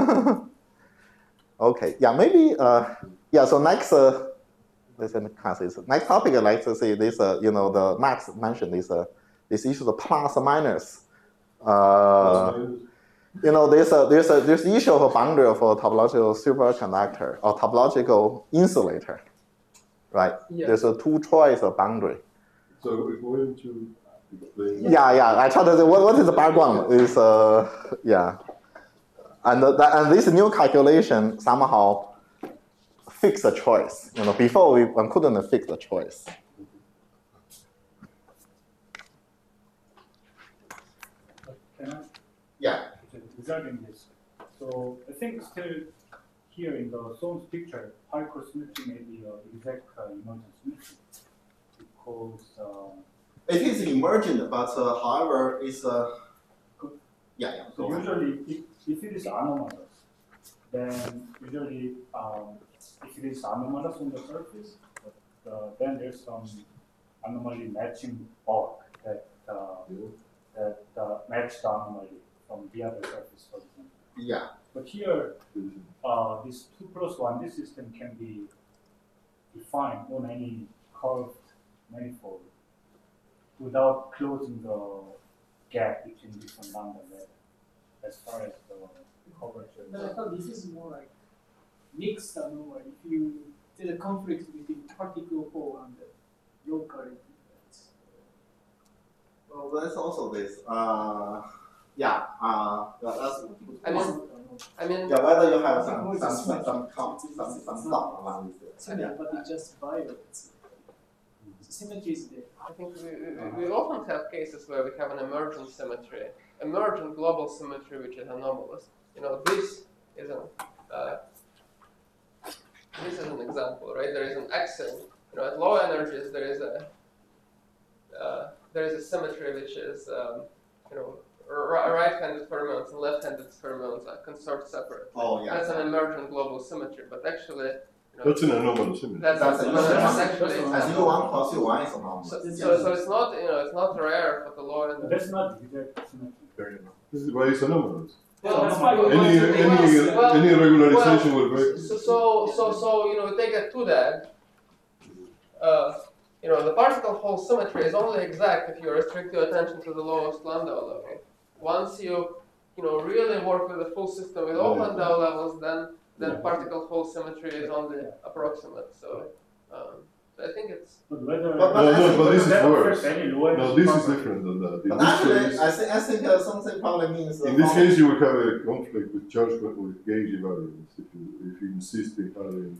Okay, yeah, maybe, uh, yeah, so next, uh, let's say classes. Next topic I'd like to see this, uh, you know, the Max mentioned this, uh, this issue of plus or minus Uh, Plus, minus. you know, there's a there's a there's the issue of a boundary of a topological superconductor or topological insulator, right? Yes. There's a two choice of boundary. So we're going to explain. Yeah, yeah. I try to say what, what is the background is uh yeah, and the, and this new calculation somehow fix the choice. You know, before we one couldn't fix the choice. Can I? Yeah. Regarding this, so I think still here in the zone's picture, particle symmetry may be uh, exact uh, emergent symmetry because uh, It is emergent, but uh, however, it's uh, yeah, yeah. so usually if, if it is anomalous, then usually um, if it is anomalous on the surface, but, uh, then there's some anomaly matching bulk that uh, that uh, match the anomaly from the other surface, for example. Yeah. But here, uh, this two plus one, this system can be defined on any curved manifold without closing the gap between different lambda level as far as the coverage is. But I thought this is more like mixed anomaly. If you there's a conflict between particle hole and the local effects. Well, that's also this. Uh, yeah. Uh, well, that's. I mean, I mean, Yeah, whether you have some some some some some some, some thought around this. Yeah, but it just violates. Symmetry is there. I think we, we, we often have cases where we have an emergent symmetry, emergent global symmetry, which is anomalous. You know, this is an uh, this is an example, right? There is an axiom. You know, at low energies, there is a uh, there is a symmetry which is um, you know r- right-handed fermions and left-handed fermions are conserved separately. Oh yeah. That's an emergent global symmetry, but actually, you know, That's an anomalous symmetry. that's, That's that's, an that's anomalous. actually. As U one plus U one is anomalous. So, so, so it's not, you know, it's not rare for the low But end. that's not exact symmetry. Very anomalous. This is why it's anomalous. Well, that's why we Any want to any make Well, any regularization well, will break. So, so, so, so, you know, take a two dag. Uh, you know, the particle hole symmetry is only exact if you restrict your attention to the lowest lambda level. Once you, you know, really work with a full system with all Yeah. lambda levels, then then Yeah. particle hole symmetry is only approximate. So, um, I think it's. But whether But- No, no, but this is that worse. affects any low No, energy this is property. different than that. In But this actually, case, I think I think uh, something probably means. Uh, in this from- case, you will have a conflict with charge with gauge invariance if you if you insist in having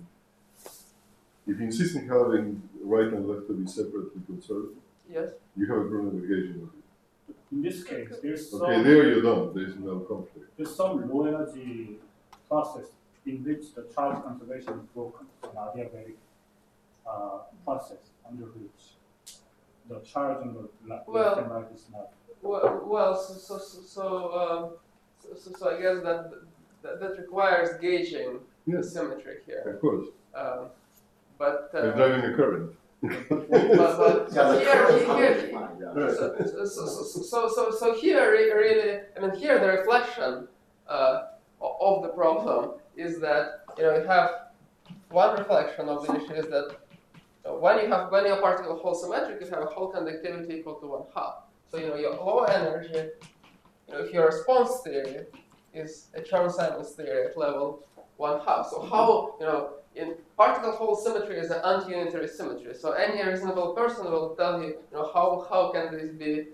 if you insist in having right and left to be separately conserved, Yes. you have a problem with gauge invariance. In this case, there's some Okay, there you don't. There is no conflict. there's some low energy process in which the charge conservation is broken, an adiabatic uh, process under which the charge on the le- Well- left and right is not. Well, well, so so so so, um, so, so, so I guess that, that that requires gauging the Yes, symmetry here. of course. Um, but You're uh, driving a current. but, but Yeah, the here, current is here, defined, yeah. Right. so, so, so, so, so, so here re- really, I mean, here the reflection uh, o- of the problem is that you know you have one reflection of the issue is that uh, when you have when your particle hole symmetric, you have a whole conductivity equal to one half. So you know your low energy, you know, if your response theory is a Chern-Simons theory at level one half. So how you know in particle hole symmetry is an anti-unitary symmetry. So any reasonable person will tell you, you know, how how can this be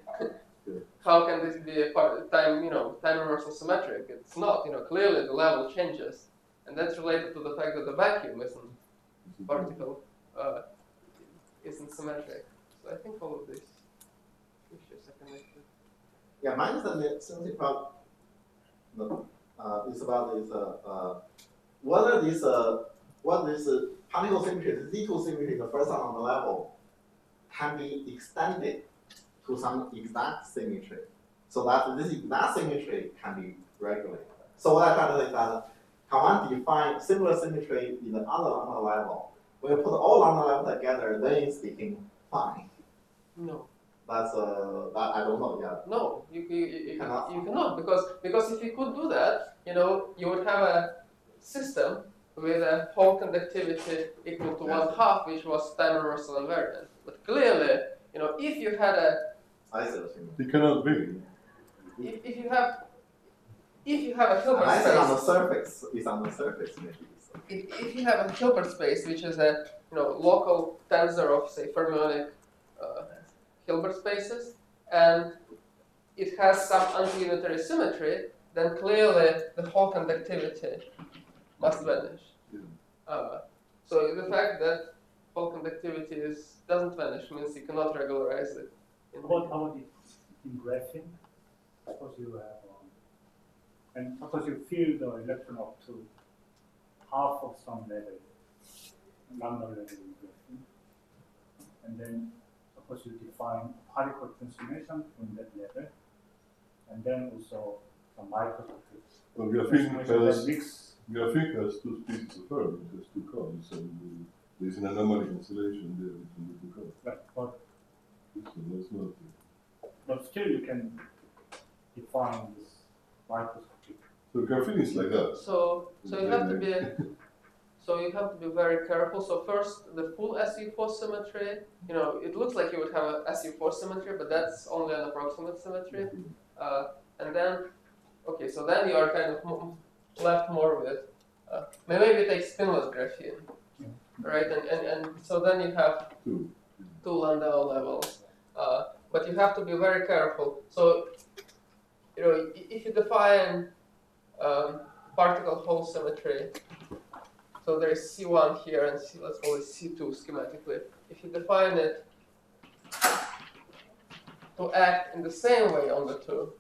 how can this be a part, time you know time reversal symmetric? It's not. You know, clearly the level changes, and that's related to the fact that the vacuum isn't particle uh, isn't symmetric. So I think all of these issues are connected. Yeah, my understanding something about no, uh, is about this uh, uh, whether this uh, what this uh, particle symmetry, the Z two symmetry, the first on the level, can be extended to some exact symmetry, so that this exact symmetry can be regulated. So what I try to say is that can one define similar symmetry in the other lambda level? When you put all lambda level together, then it's speaking fine. No, That's uh, that I don't know. Yeah. no, you you, you, you, Cannot. can, you cannot because because if you could do that, you know, you would have a system with a whole conductivity equal to one half, which was time reversal invariant. But clearly, you know, if you had a I see what you mean. It cannot be. if, if you have if you have a Hilbert I said on the space, surface, it's on the surface maybe. So. if, if you have a Hilbert space, which is a you know local tensor of say fermionic uh, Hilbert spaces, and it has some anti-unitary symmetry, then clearly the whole conductivity must vanish. Yeah. Uh, so the fact that whole conductivity is doesn't vanish means you cannot regularize it. In What about it in graphene? Suppose you have, um, and suppose you fill the electron up to half of some level, lambda level in graphene, and then suppose you define particle transformation from that level, and then also some microscopic Well, graphene transformation that has, mix. graphene has two species of fermions, it has two cones, and uh, there's an anomaly cancellation there between the two cones. Right, but, So that's not. but still you can define this microscopic. So graphene is like that. So so you have to be so you have to be very careful. So first the full S U four symmetry, you know, it looks like you would have a S U four symmetry, but that's only an approximate symmetry. Uh, and then okay, so then you are kind of m- left more with uh, maybe take spinless graphene, right? And, and and so then you have Two. two Landau levels, uh, but you have to be very careful. So you know, i- if you define um, particle hole symmetry, so there is C one here and C, let's call it C two schematically. If you define it to act in the same way on the two.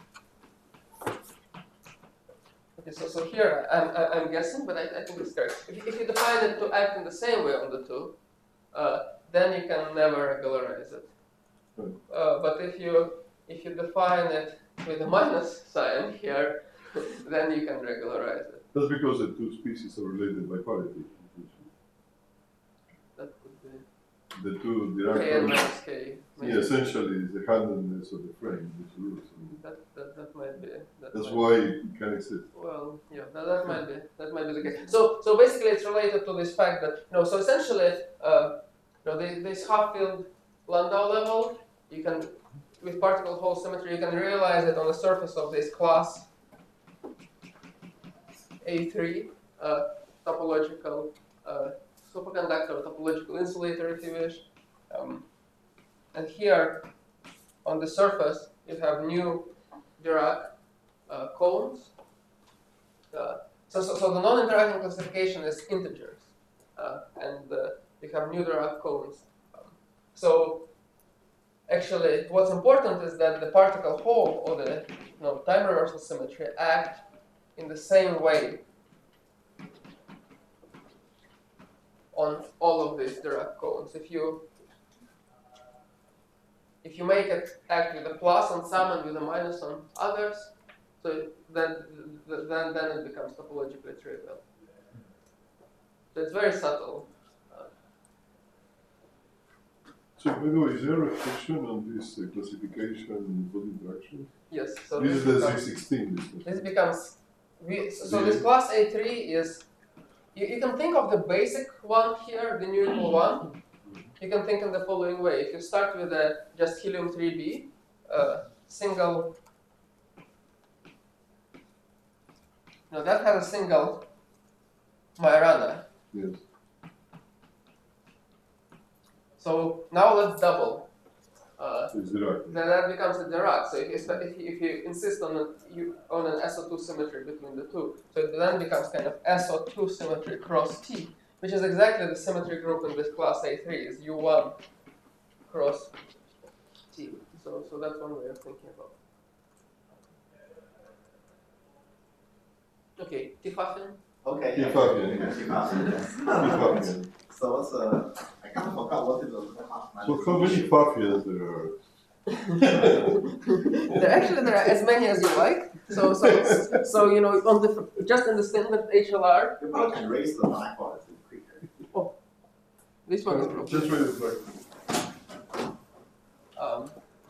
Okay, so, so here I'm, I- I'm guessing, but I, I think it's correct. If, you- if you define it to act in the same way on the two, uh, then you can never regularize it. Right. Uh, but if you if you define it with a minus sign here, then you can regularize it. That's because the two species are related by parity. That could be The two Dirac K and fermions. minus K. maybe. Yeah, essentially it's the handedness of the frame which rules. That, that, that might be. That That's might why it can exist. Well, yeah, that, that might be that might be the case. So, so basically, it's related to this fact that you know. So essentially, uh, you know, the, this half-filled Landau level, you can, with particle hole symmetry, you can realize it on the surface of this class A three uh, topological uh, superconductor, topological insulator, if you wish. Um, and here, on the surface, you have new Dirac uh, cones. Uh, so, so, so the non-interacting classification is integers, uh, and uh, you have new Dirac cones. Um, so actually, what's important is that the particle hole or the you know, time reversal symmetry act in the same way on all of these Dirac cones. If you if you make it act with a plus on some and with a minus on others, so then then then it becomes topologically trivial. So it's very subtle. Uh, So, by the way, is there a restriction on this uh, classification of interaction? yes. So This is this the becomes, Z sixteen. This this classification. becomes we, so, so Yeah. this class A three is you, you can think of the basic one here, the nu equal one. You can think in the following way. If you start with a just helium three b, uh, single, now that has a single Majorana. Yes. So now let's double. Uh, So it's Dirac. then that becomes a Dirac. So if you, if you, if you insist on an, you, on an S O two symmetry between the two, so it then becomes kind of S O two symmetry cross T, which is exactly the symmetry group in this class A three, is U one cross T. So, so that's one way of thinking about it. Okay, T-Pfaffen? Okay. T-Pfaffen. T-Pfaffen, yes. T-Pfaffen. So what's uh, I kind of forgot what is the T-Pfaffen. So how many Pfaffians there are? there actually there are as many as you like. So so so you know on the just in the standard H L R. You probably can raise the line quality quicker. This one is probably. Just wait a second. Um,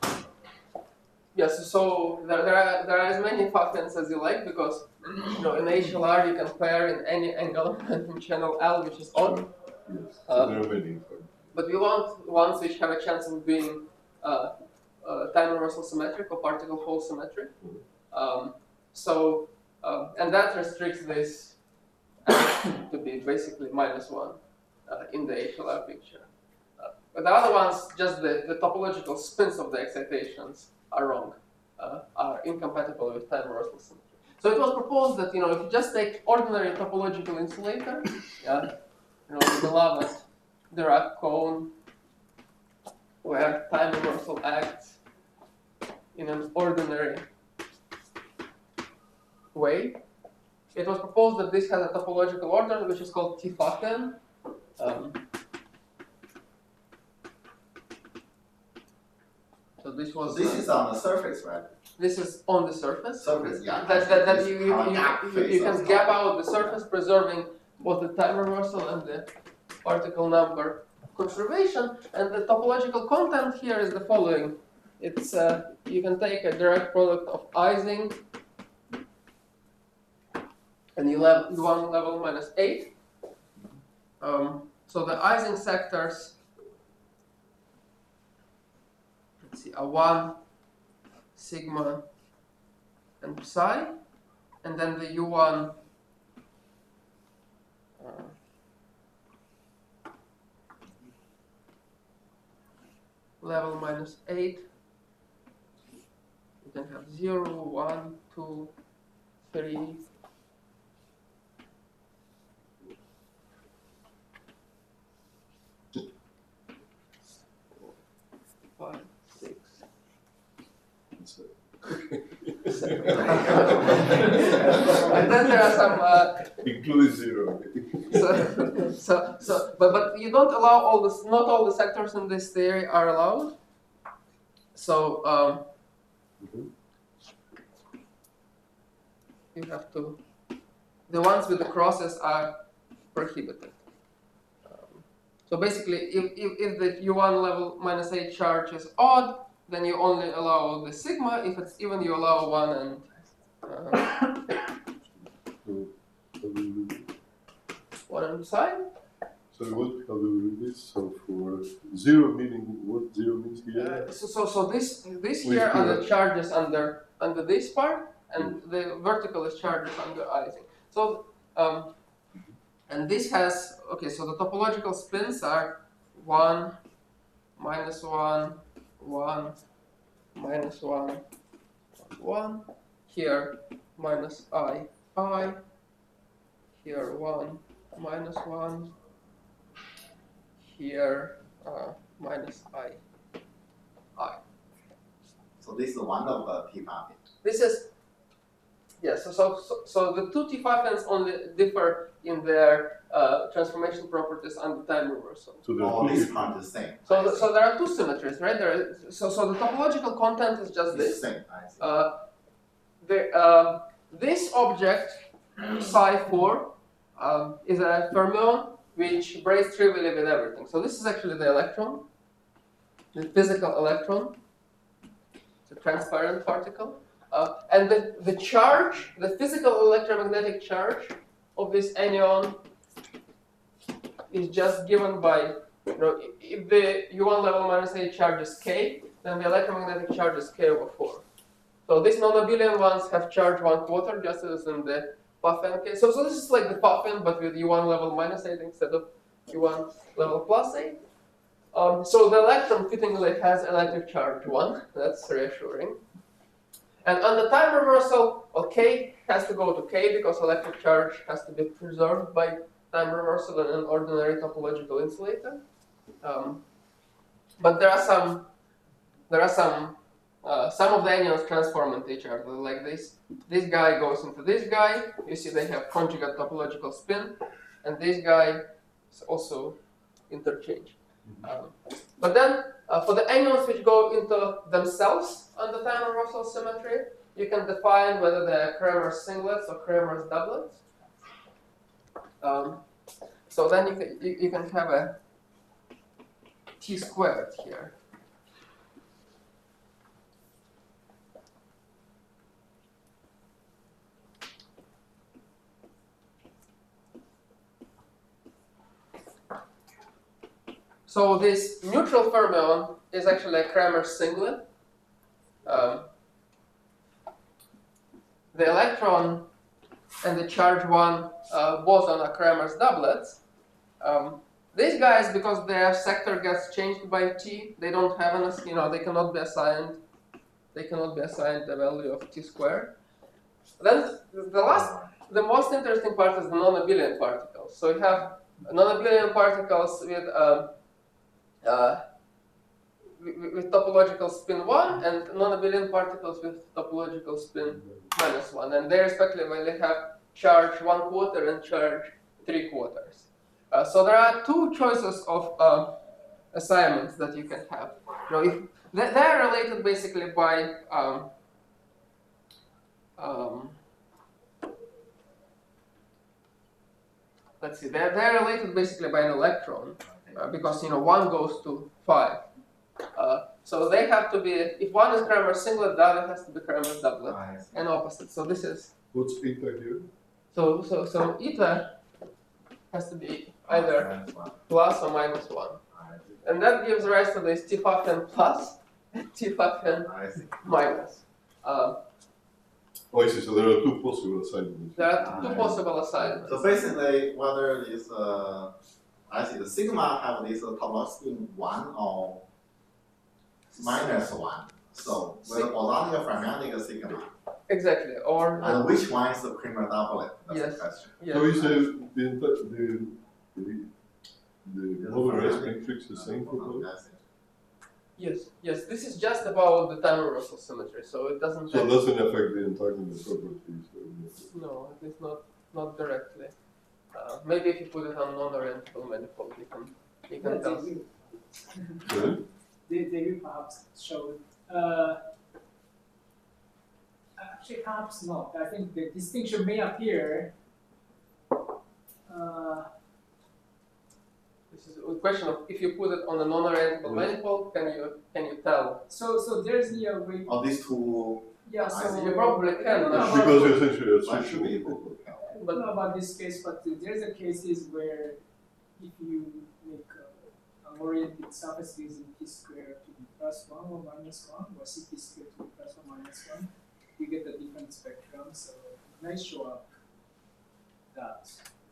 yes, so there, there are there are as many Pfaffians as you like because you know in H L R you can pair in any angle in channel L, which is odd. Yes. So Um, there are many. But we want ones which have a chance of being uh, uh, time reversal symmetric or particle hole symmetric. Um, so, uh, and that restricts this to be basically minus one uh, in the H L R picture. Uh, but the other ones, just the, the topological spins of the excitations are wrong, uh, are incompatible with time reversal symmetry. So it was proposed that, you know, if you just take ordinary topological insulator, yeah, you know, the beloved Dirac cone, where time reversal acts in an ordinary way. It was proposed that this has a topological order which is called T-Pfaffen. Um, so this was. This uh, is on the surface, right? This is on the surface. Surface, yeah. That, that, that This you, you, you, dark you, face you of can top. gap out the surface, preserving both the time reversal and the particle number conservation. And the topological content here is the following. It's uh, you can take a direct product of Ising and you have one level minus eight. Um, so the Ising sectors, let's see, are one, sigma, and psi, and then the U one uh, level minus eight. You can have zero, one, two, three. Five, six, seven. And then there are some. Uh, Include zero. so, so, so, but but you don't allow all this. Not all the sectors in this theory are allowed. So um, Mhm. you have to. The ones with the crosses are prohibited. Um, so basically, if, if if the U one level minus eight charge is odd, then you only allow the sigma. If it's even, you allow one and. Uh, So, how do we do this? one on the side. So what, how do we do this? So for zero meaning, what zero means here? Uh, so, so, so this this With here are the here. charges under under this part, and the vertical is charges under Ising. So, um, and this has okay. So the topological spins are one, minus one, one, minus one, one. Here minus I, I. Here one, minus one. Here uh, minus I, I. So this is one of the T-Pfaffen. This is, yes, so, so, so, so the two T-Pfaffens only differ in their uh, transformation properties under time reversal. So there are All two these different- are the same. So, the, so there are two symmetries, right? There is, so, so the topological content is just It's this. same. I see. Uh, the, um, this object, psi four, um, is a fermion which breaks trivially with everything. So this is actually the electron, the physical electron. It's a transparent particle. Uh, and the, the charge, the physical electromagnetic charge of this anion is just given by, you know, if the U one level minus eight charge is K, then the electromagnetic charge is K over four. So these non-abelian ones have charge one quarter, just as in the Pfaffen case. So, so this is like the Pfaffen, but with U one level minus eight instead of U one level plus eight. Um, so the electron fittingly has electric charge one. That's reassuring. And on the time reversal, well, K has to go to K because electric charge has to be preserved by time reversal in an ordinary topological insulator. Um, but there are some, there are some, uh, some of the anions transform into each other like this. This guy goes into this guy. You see they have conjugate topological spin, and this guy is also interchange. Um, but then, uh, for the anions which go into themselves under time reversal symmetry, you can define whether they're Kramer's singlets or Kramer's doublets. Um, so then you can, you, you can have a T squared here. So this neutral fermion is actually a Kramer singlet. um, the electron and the charge one uh, boson are Kramer's doublets. Um, these guys, because their sector gets changed by t, they don't have an, you know, they cannot be assigned, they cannot be assigned the value of t squared. Then the last, the most interesting part is the non-abelian particles. So you have non-abelian particles with uh, uh, with, with topological spin one and non-abelian particles with topological spin minus one, and they respectively they have charge one quarter and charge three quarters. Uh, so there are two choices of uh, assignments that you can have. You know, if they, they are related basically by um, um, let's see, they're, they're related basically by an electron uh, because you know one goes to five. Uh, so they have to be, if one is Kramer's singlet, the other has to be Kramer's doublet, and opposite. So this is What's eta here? so so so eta has to be either plus or minus one, and that gives rise to this T five n plus and T five n minus. Um, Oh, I see. So there are two possible assignments. there are two possible assignments. So basically, whether this, uh, I see the sigma have this uh, topological spin one or minus one. So with bosonic fermionic sigma. Exactly, or And which one is the Kramer doublet? That's Yes. the question. yes. So is the the the the, the modularized matrix the same for both? Yes, yes. This is just about the time reversal symmetry, so it doesn't. So it have- doesn't affect the entanglement properties. or- No, at least not not directly. Uh, maybe if you put it on non-orientable manifold, you can you can But tell. they will, Sorry? they, they will perhaps show. Uh, actually, perhaps not. I think the distinction may appear. Uh, This is a question of if you put it on a non-orientable Mm. manifold, can you can you tell? so, so there's the uh, way. Or these two, Yeah, I so see. You probably can, No, but- no, Because but- essentially are one should be switching. able to help. I don't But- know about this case, but uh, there's a cases where if you make uh, an oriented surface using t squared to be plus one or minus one, or ct squared to be plus one minus one, you get a different spectrum. So it may show up that.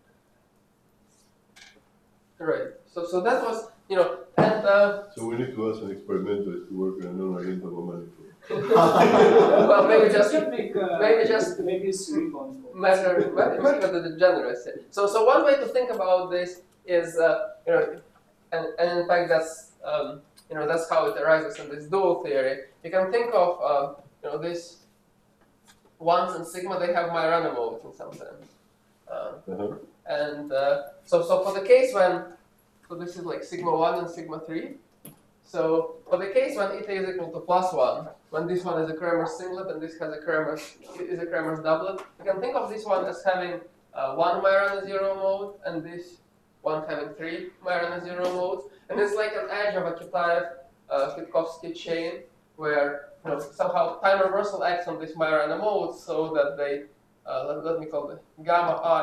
Right. So so that was you know and uh, So we need to ask an experimentalist to work on a non-orientable manifold. well maybe just You can make uh, maybe just maybe it's three bonds. measure measure the degeneracy. So so one way to think about this is uh, you know and, and in fact that's um, you know that's how it arises in this dual theory. You can think of uh, you know this ones and sigma, they have Majorana modes in some sense. Uh, Uh-huh. and uh, so so for the case when so this is like sigma one and sigma three. So for the case when eta is equal to plus one, when this one is a Kramer's singlet and this has a Kramer's is a Kramer's doublet, you can think of this one as having uh, one Majorana zero mode and this one having three Majorana zero modes, and it's like an edge of a Kitaev-Kwiatkowski uh, chain where you know somehow time reversal acts on these Majorana modes so that they uh, let, let me call it gamma I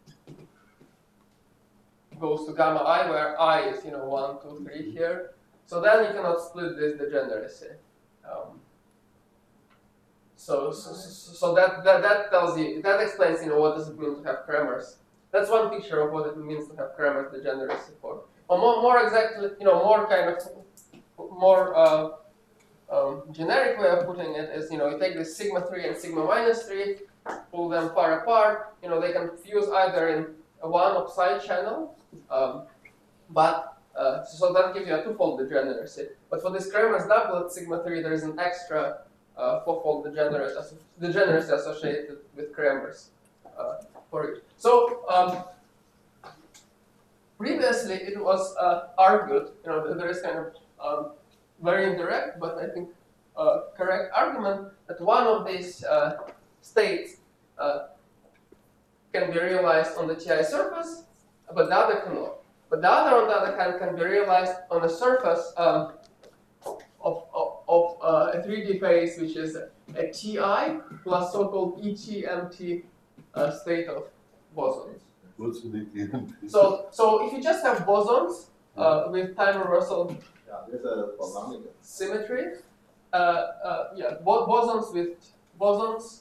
goes to gamma I, where I is you know one, two, three here. So then you cannot split this degeneracy. Um, so, so, so, so that, that that tells you that explains you know what does it mean to have Kramer's. That's one picture of what it means to have Kramer's degeneracy for. Or more, more exactly, you know, more kind of more uh, um, generic way of putting it is you know you take this sigma three and sigma minus three, pull them far apart. You know they can fuse either in a one upside channel. Um, but uh, so that gives you a twofold degeneracy. But for this Kramer's doublet sigma three, there is an extra uh, fourfold degenerate degeneracy associated with Kramer's uh, for it. So um, previously it was uh, argued, you know, there is kind of um, very indirect, but I think uh, correct argument that one of these uh, states uh, can be realized on the T I surface, but the other cannot. But the other, on the other hand, can be realized on the surface um, of, of, of uh, a three D phase, which is a T I plus so-called E T M T uh, state of bosons. What's the E T M? So, so if you just have bosons uh, with time reversal Yeah, there's a bosonic. symmetry, uh, uh, yeah, bo bosons with bosons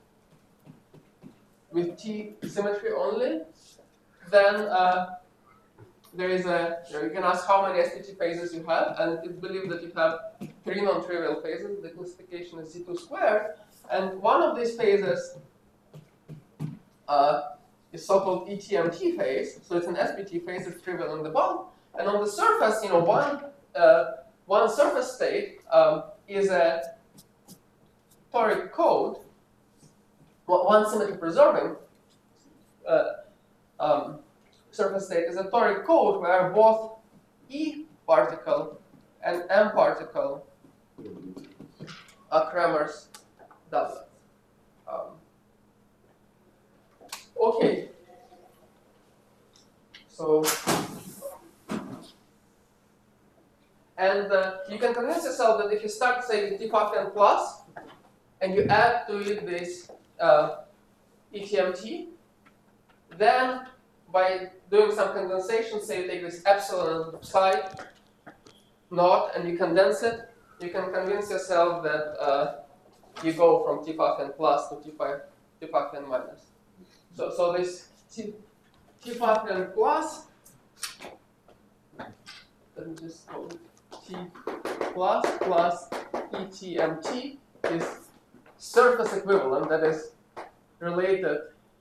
with T symmetry only, then uh, there is a, you know, you can ask how many S P T phases you have, and it's believed that you have three non-trivial phases. The classification is Z two squared, and one of these phases uh, is so-called E T M T phase. So it's an S P T phase. It's trivial in the bulk, and on the surface, you know, one uh, one surface state um, is a toric code, one symmetry preserving uh, um, surface state is a toric code where both E particle and M particle are Kramer's doublets. Um, okay, so and uh, you can convince yourself that if you start, say, with T five ten plus, and you add to it this uh, E T M T, then by doing some condensation, say you take this epsilon psi naught and you condense it, you can convince yourself that uh, you go from T five ten plus to T five ten minus. So, so this T, T five ten plus, let me just call it T plus plus E T M T is surface equivalent, that is related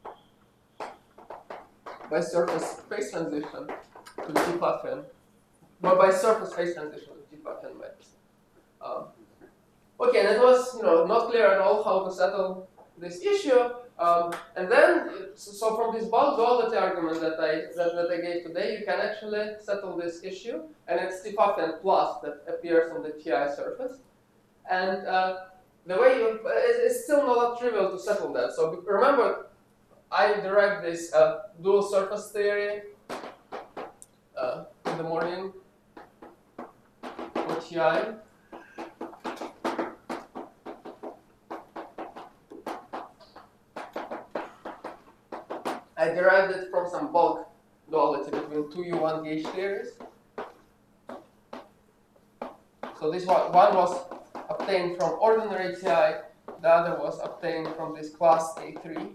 by surface phase transition to T five ten, or by surface phase transition to T five ten minus. Um, okay, and it was, you know, not clear at all how to settle this issue. Um, and then, so from this bulk duality argument that I that, that I gave today, you can actually settle this issue, and it's T five ten plus that appears on the T I surface. And uh, the way you, it's still not trivial to settle that. So remember, I derived this uh, dual surface theory uh, in the morning for T I. I derived it from some bulk duality between two U one gauge theories. So this one, one was obtained from ordinary T I, the other was obtained from this class A three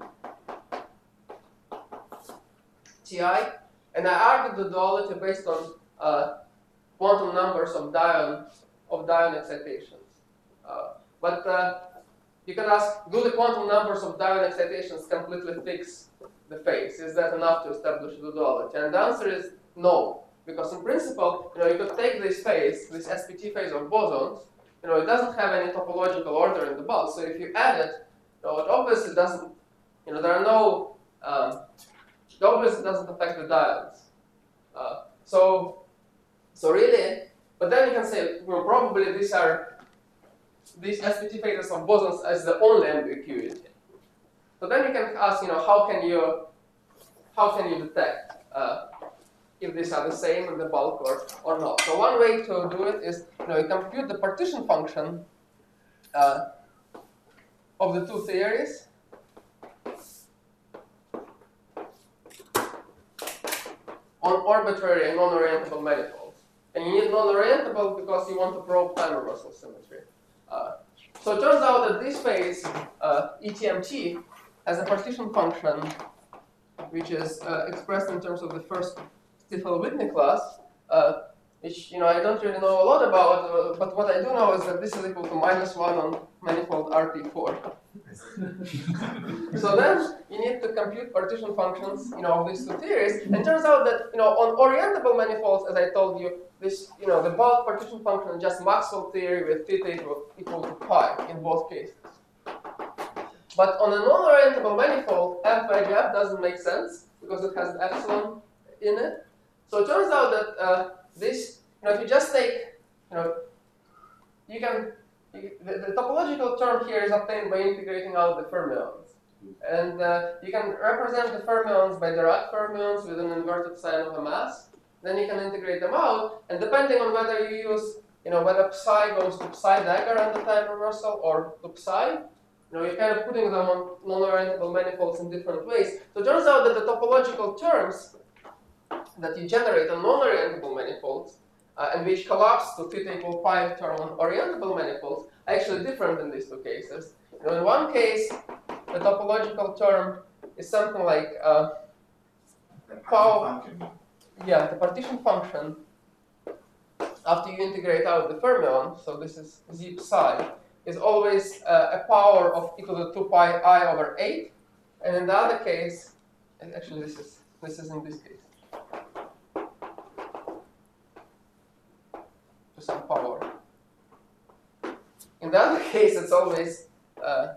T I, and I argued the duality based on uh, quantum numbers of dion of dion excitations. Uh, but uh, you can ask, do the quantum numbers of dion excitations completely fix the phase? Is that enough to establish the duality? And the answer is no, because in principle, you know, you could take this phase, this S P T phase of bosons. You know, it doesn't have any topological order in the bulk. So if you add it, you know, it obviously doesn't. You know, there are no. Um, it obviously doesn't affect the dions. Uh, so, so really, but then you can say, well, probably these are these S P T phases of bosons as the only ambiguity. So then you can ask, you know, how can you, how can you detect uh, if these are the same in the bulk or, or not? So one way to do it is, you know, you compute the partition function uh, of the two theories on arbitrary and non-orientable manifolds. And you need non-orientable because you want to probe time reversal symmetry. Uh, so it turns out that this phase, uh, E T M T, has a partition function which is uh, expressed in terms of the first Stiefel-Whitney class, uh, which, you know, I don't really know a lot about, uh, but what I do know is that this is equal to minus one on manifold R T four. So then you need to compute partition functions, you know, of these two theories. And it turns out that, you know, on orientable manifolds, as I told you, this, you know, the bulk partition function is just Maxwell theory with theta equal, equal to pi in both cases. But on a non-orientable manifold, F by G F doesn't make sense because it has epsilon in it. So it turns out that uh, this, you know, if you just take, you know, you can, you, the, the topological term here is obtained by integrating out the fermions. And uh, you can represent the fermions by Dirac fermions with an inverted sign of a mass. Then you can integrate them out, and depending on whether you use, you know, whether psi goes to psi dagger on the time reversal or to psi, you know, you're kind of putting them on non-orientable manifolds in different ways. So it turns out that the topological terms that you generate on non-orientable manifolds uh, and which collapse to theta equal pi term on orientable manifolds are actually different in these two cases. You know, in one case, the topological term is something like uh, power, yeah, the partition function after you integrate out the fermion, so this is z psi, is always uh, a power of equal to two pi I over eight, and in the other case, and actually this is this is in this case, to some power. In the other case, it's always uh,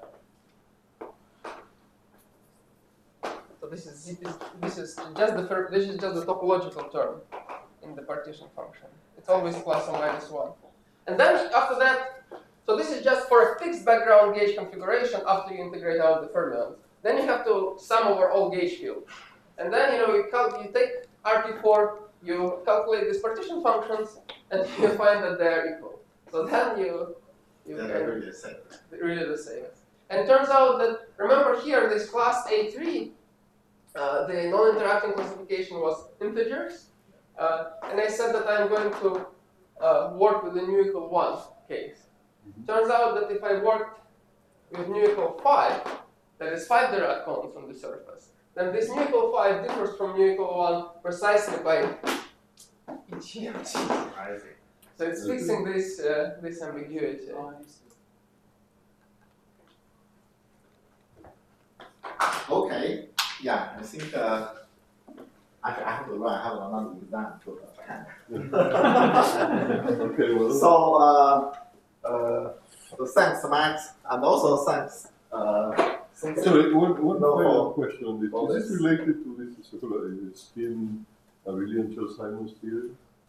so this is z, this is just the fir this is just the topological term in the partition function. It's always plus or minus one. And then after that, so this is just for a fixed background gauge configuration after you integrate out the fermions. Then you have to sum over all gauge fields. And then you know you, cal you take R T four, you calculate these partition functions, and you find that they're equal. So then you you They're can really the same. really the same. And it turns out that, remember here, this class A three, uh, the non-interacting classification was integers. Uh, and I said that I'm going to uh, work with the nu equal one case. Mm-hmm. Turns out that if I worked with nu equal five, that is five Dirac cones on the surface, then this nu equal five differs from nu equal one precisely by E G M G. So it's fixing this uh, this ambiguity. Okay, yeah, I think uh, actually I have to run. I have another exam to attend. Okay, well. So, uh, uh, so thanks, Max, and also thanks. Uh, Sorry, one, one No, final for- question on this. for Is this. this related to this sort of spin abelian Chern-Simons theory?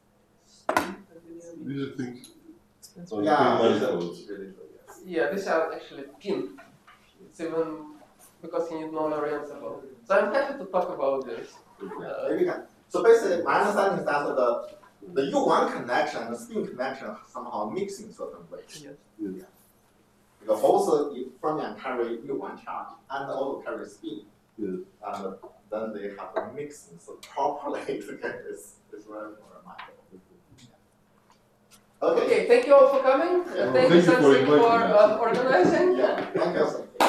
These are things on yeah, spin it's a- manifolds. Yeah, these are actually pin. It's even because you need non-orientable. So I'm happy to talk about this. Uh, Maybe can. So basically, my understanding is that the the U one connection and the spin connection somehow mix in certain ways. yes. Yes. Because both fermion carry U one charge and also carry spin. Yes. And then they have to mix them so properly to get this this very remarkable. Okay. Okay, thank you all for coming. Yeah. Thank Thank you, you for Sansi, inviting for us. uh, organizing. Yeah. Thank you.